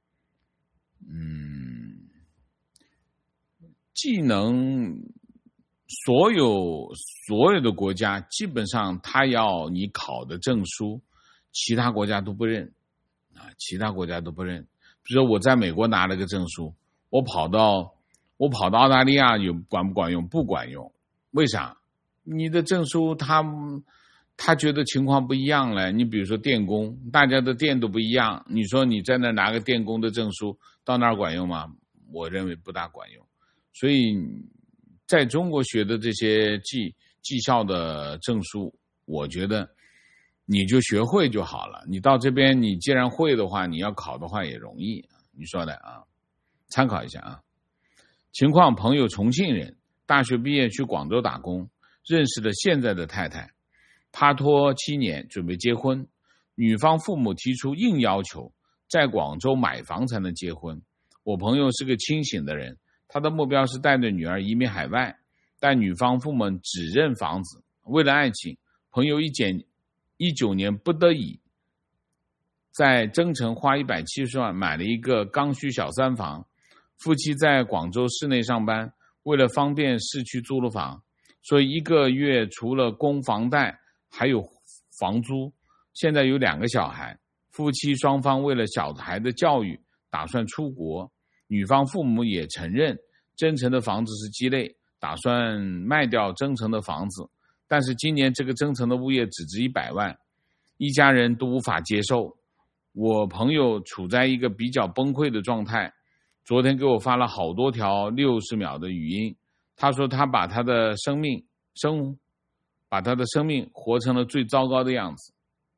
嗯，技能所有所有的国家基本上他要你考的证书，其他国家都不认啊，其他国家都不认。比如说我在美国拿了个证书，我跑到我跑到澳大利亚有管不管用？不管用。为啥？你的证书他他觉得情况不一样了。你比如说电工，大家的电都不一样，你说你在那拿个电工的证书到那儿管用吗？我认为不大管用。所以在中国学的这些技技校的证书，我觉得你就学会就好了。你到这边你既然会的话，你要考的话也容易。你说的啊，参考一下啊。情况：朋友重庆人，大学毕业去广州打工，认识了现在的太太，拍拖七年，准备结婚。女方父母提出硬要求，在广州买房才能结婚。我朋友是个清醒的人，他的目标是带着女儿移民海外，但女方父母只认房子。为了爱情，朋友一减一九年不得已，在增城花一百七十万买了一个刚需小三房。夫妻在广州市内上班，为了方便市区租了房，所以一个月除了供房贷还有房租。现在有两个小孩，夫妻双方为了小孩的教育打算出国。女方父母也承认增城的房子是鸡肋，打算卖掉增城的房子，但是今年这个增城的物业只值一百万，一家人都无法接受。我朋友处在一个比较崩溃的状态，昨天给我发了好多条六十秒的语音。他说他把他的生命生把他的生命活成了最糟糕的样子。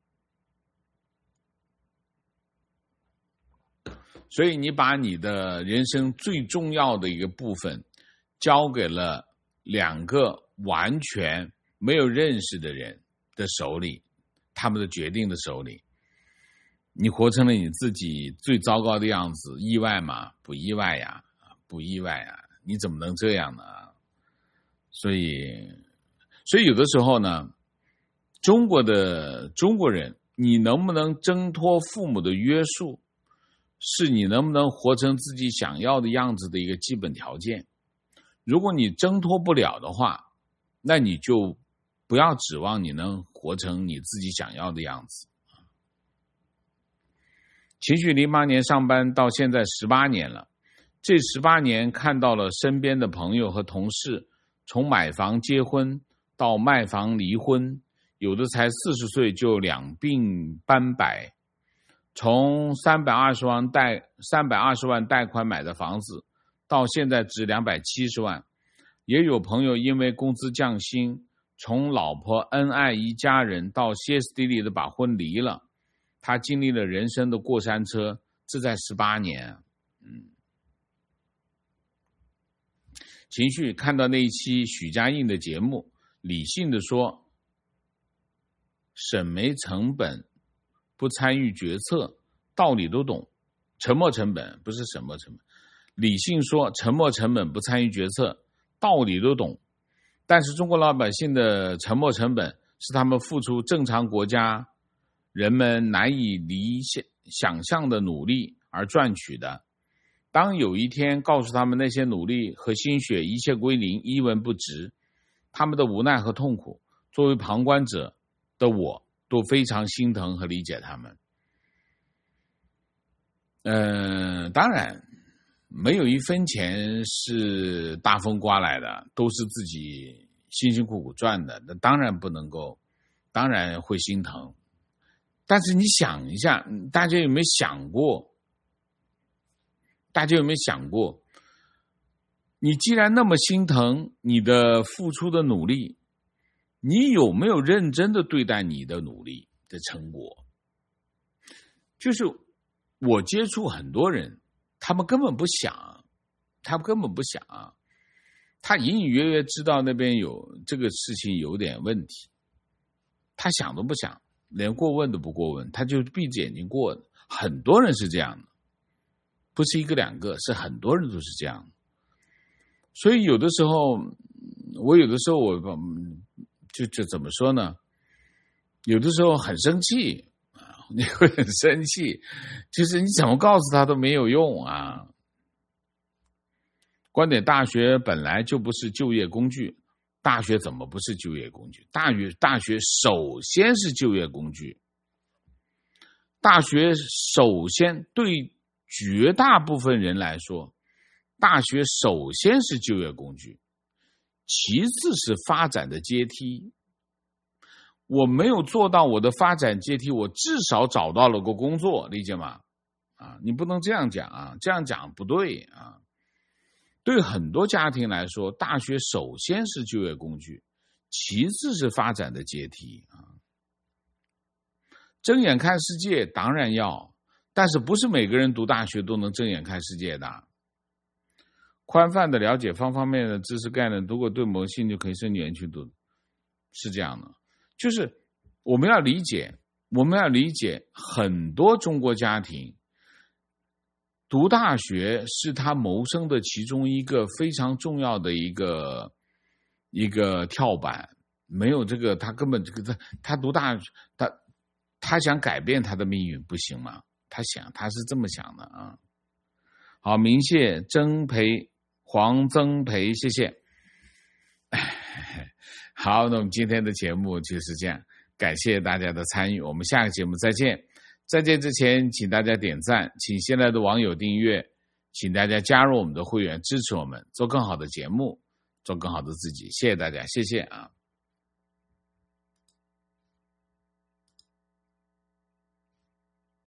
所以你把你的人生最重要的一个部分交给了两个完全没有认识的人的手里，他们的决定的手里，你活成了你自己最糟糕的样子。意外吗？不意外呀，不意外呀。 你怎么能这样呢？所以，所以有的时候呢，中国的中国人，你能不能挣脱父母的约束，是你能不能活成自己想要的样子的一个基本条件。如果你挣脱不了的话，那你就不要指望你能活成你自己想要的样子。秦旭零八年上班到现在十八年了，这十八年看到了身边的朋友和同事从买房结婚到卖房离婚，有的才四十岁就两鬓斑白，从三百二十万贷三百二十万贷款买的房子到现在值两百七十万，也有朋友因为工资降薪，从老婆恩爱一家人到歇斯底里的把婚离了。他经历了人生的过山车，这在十八年。嗯，情绪看到那一期许家印的节目，理性的说，审没成本，不参与决策，道理都懂。沉没成本不是什么成本，理性说沉没成本不参与决策，道理都懂。但是中国老百姓的沉没成本是他们付出正常国家人们难以理想象的努力而赚取的。当有一天告诉他们那些努力和心血一切归零，一文不值，他们的无奈和痛苦，作为旁观者的我都非常心疼和理解他们。呃，当然没有一分钱是大风刮来的，都是自己辛辛苦苦赚的，那当然不能够，当然会心疼。但是你想一下，大家有没有想过？大家有没有想过？你既然那么心疼你的付出的努力，你有没有认真的对待你的努力的成果？就是我接触很多人，他们根本不想，他们根本不想，他隐隐约约知道那边有这个事情有点问题，他想都不想。连过问都不过问，他就闭着眼睛过的。很多人是这样的，不是一个两个，是很多人都是这样的。所以有的时候，我有的时候我就就怎么说呢？有的时候很生气，你会很生气，就是你怎么告诉他都没有用啊。观点大学本来就不是就业工具。大学怎么不是就业工具？大学大学首先是就业工具。大学首先对绝大部分人来说，大学首先是就业工具，其次是发展的阶梯。我没有做到我的发展阶梯，我至少找到了个工作，理解吗？啊，你不能这样讲啊，这样讲不对啊。对很多家庭来说，大学首先是就业工具，其次是发展的阶梯啊。睁眼看世界当然要，但是不是每个人读大学都能睁眼看世界的。宽泛的了解方方面面的知识概念，如果对某兴趣可以申请去读，是这样的。就是我们要理解，我们要理解很多中国家庭读大学是他谋生的其中一个非常重要的一个一个跳板，没有这个他根本这个他他读大他他想改变他的命运不行吗？他想他是这么想的啊。好，明谢曾培黄曾培，谢谢。好，那我们今天的节目就是这样，感谢大家的参与，我们下个节目再见。在见之前，请大家点赞，请新来的网友订阅，请大家加入我们的会员，支持我们做更好的节目，做更好的自己。谢谢大家，谢谢啊。